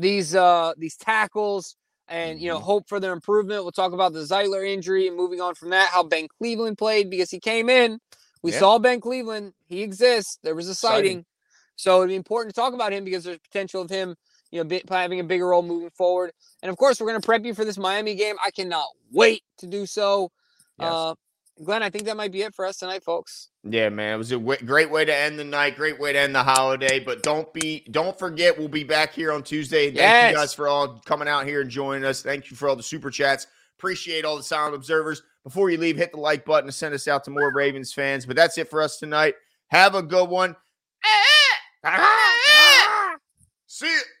tackles and, hope for their improvement. We'll talk about the Zeitler injury and moving on from that, how Ben Cleveland played because he came in. We saw Ben Cleveland. He exists. There was a sighting. So it'd be important to talk about him because there's potential of him, having a bigger role moving forward. And of course, we're going to prep you for this Miami game. I cannot wait to do so. Yes. Glenn, I think that might be it for us tonight, folks.
Yeah, man, it was a great way to end the night, great way to end the holiday. But don't forget, we'll be back here on Tuesday. Thank you guys for all coming out here and joining us. Thank you for all the super chats. Appreciate all the silent observers. Before you leave, hit the like button to send us out to more Ravens fans. But that's it for us tonight. Have a good one. See you.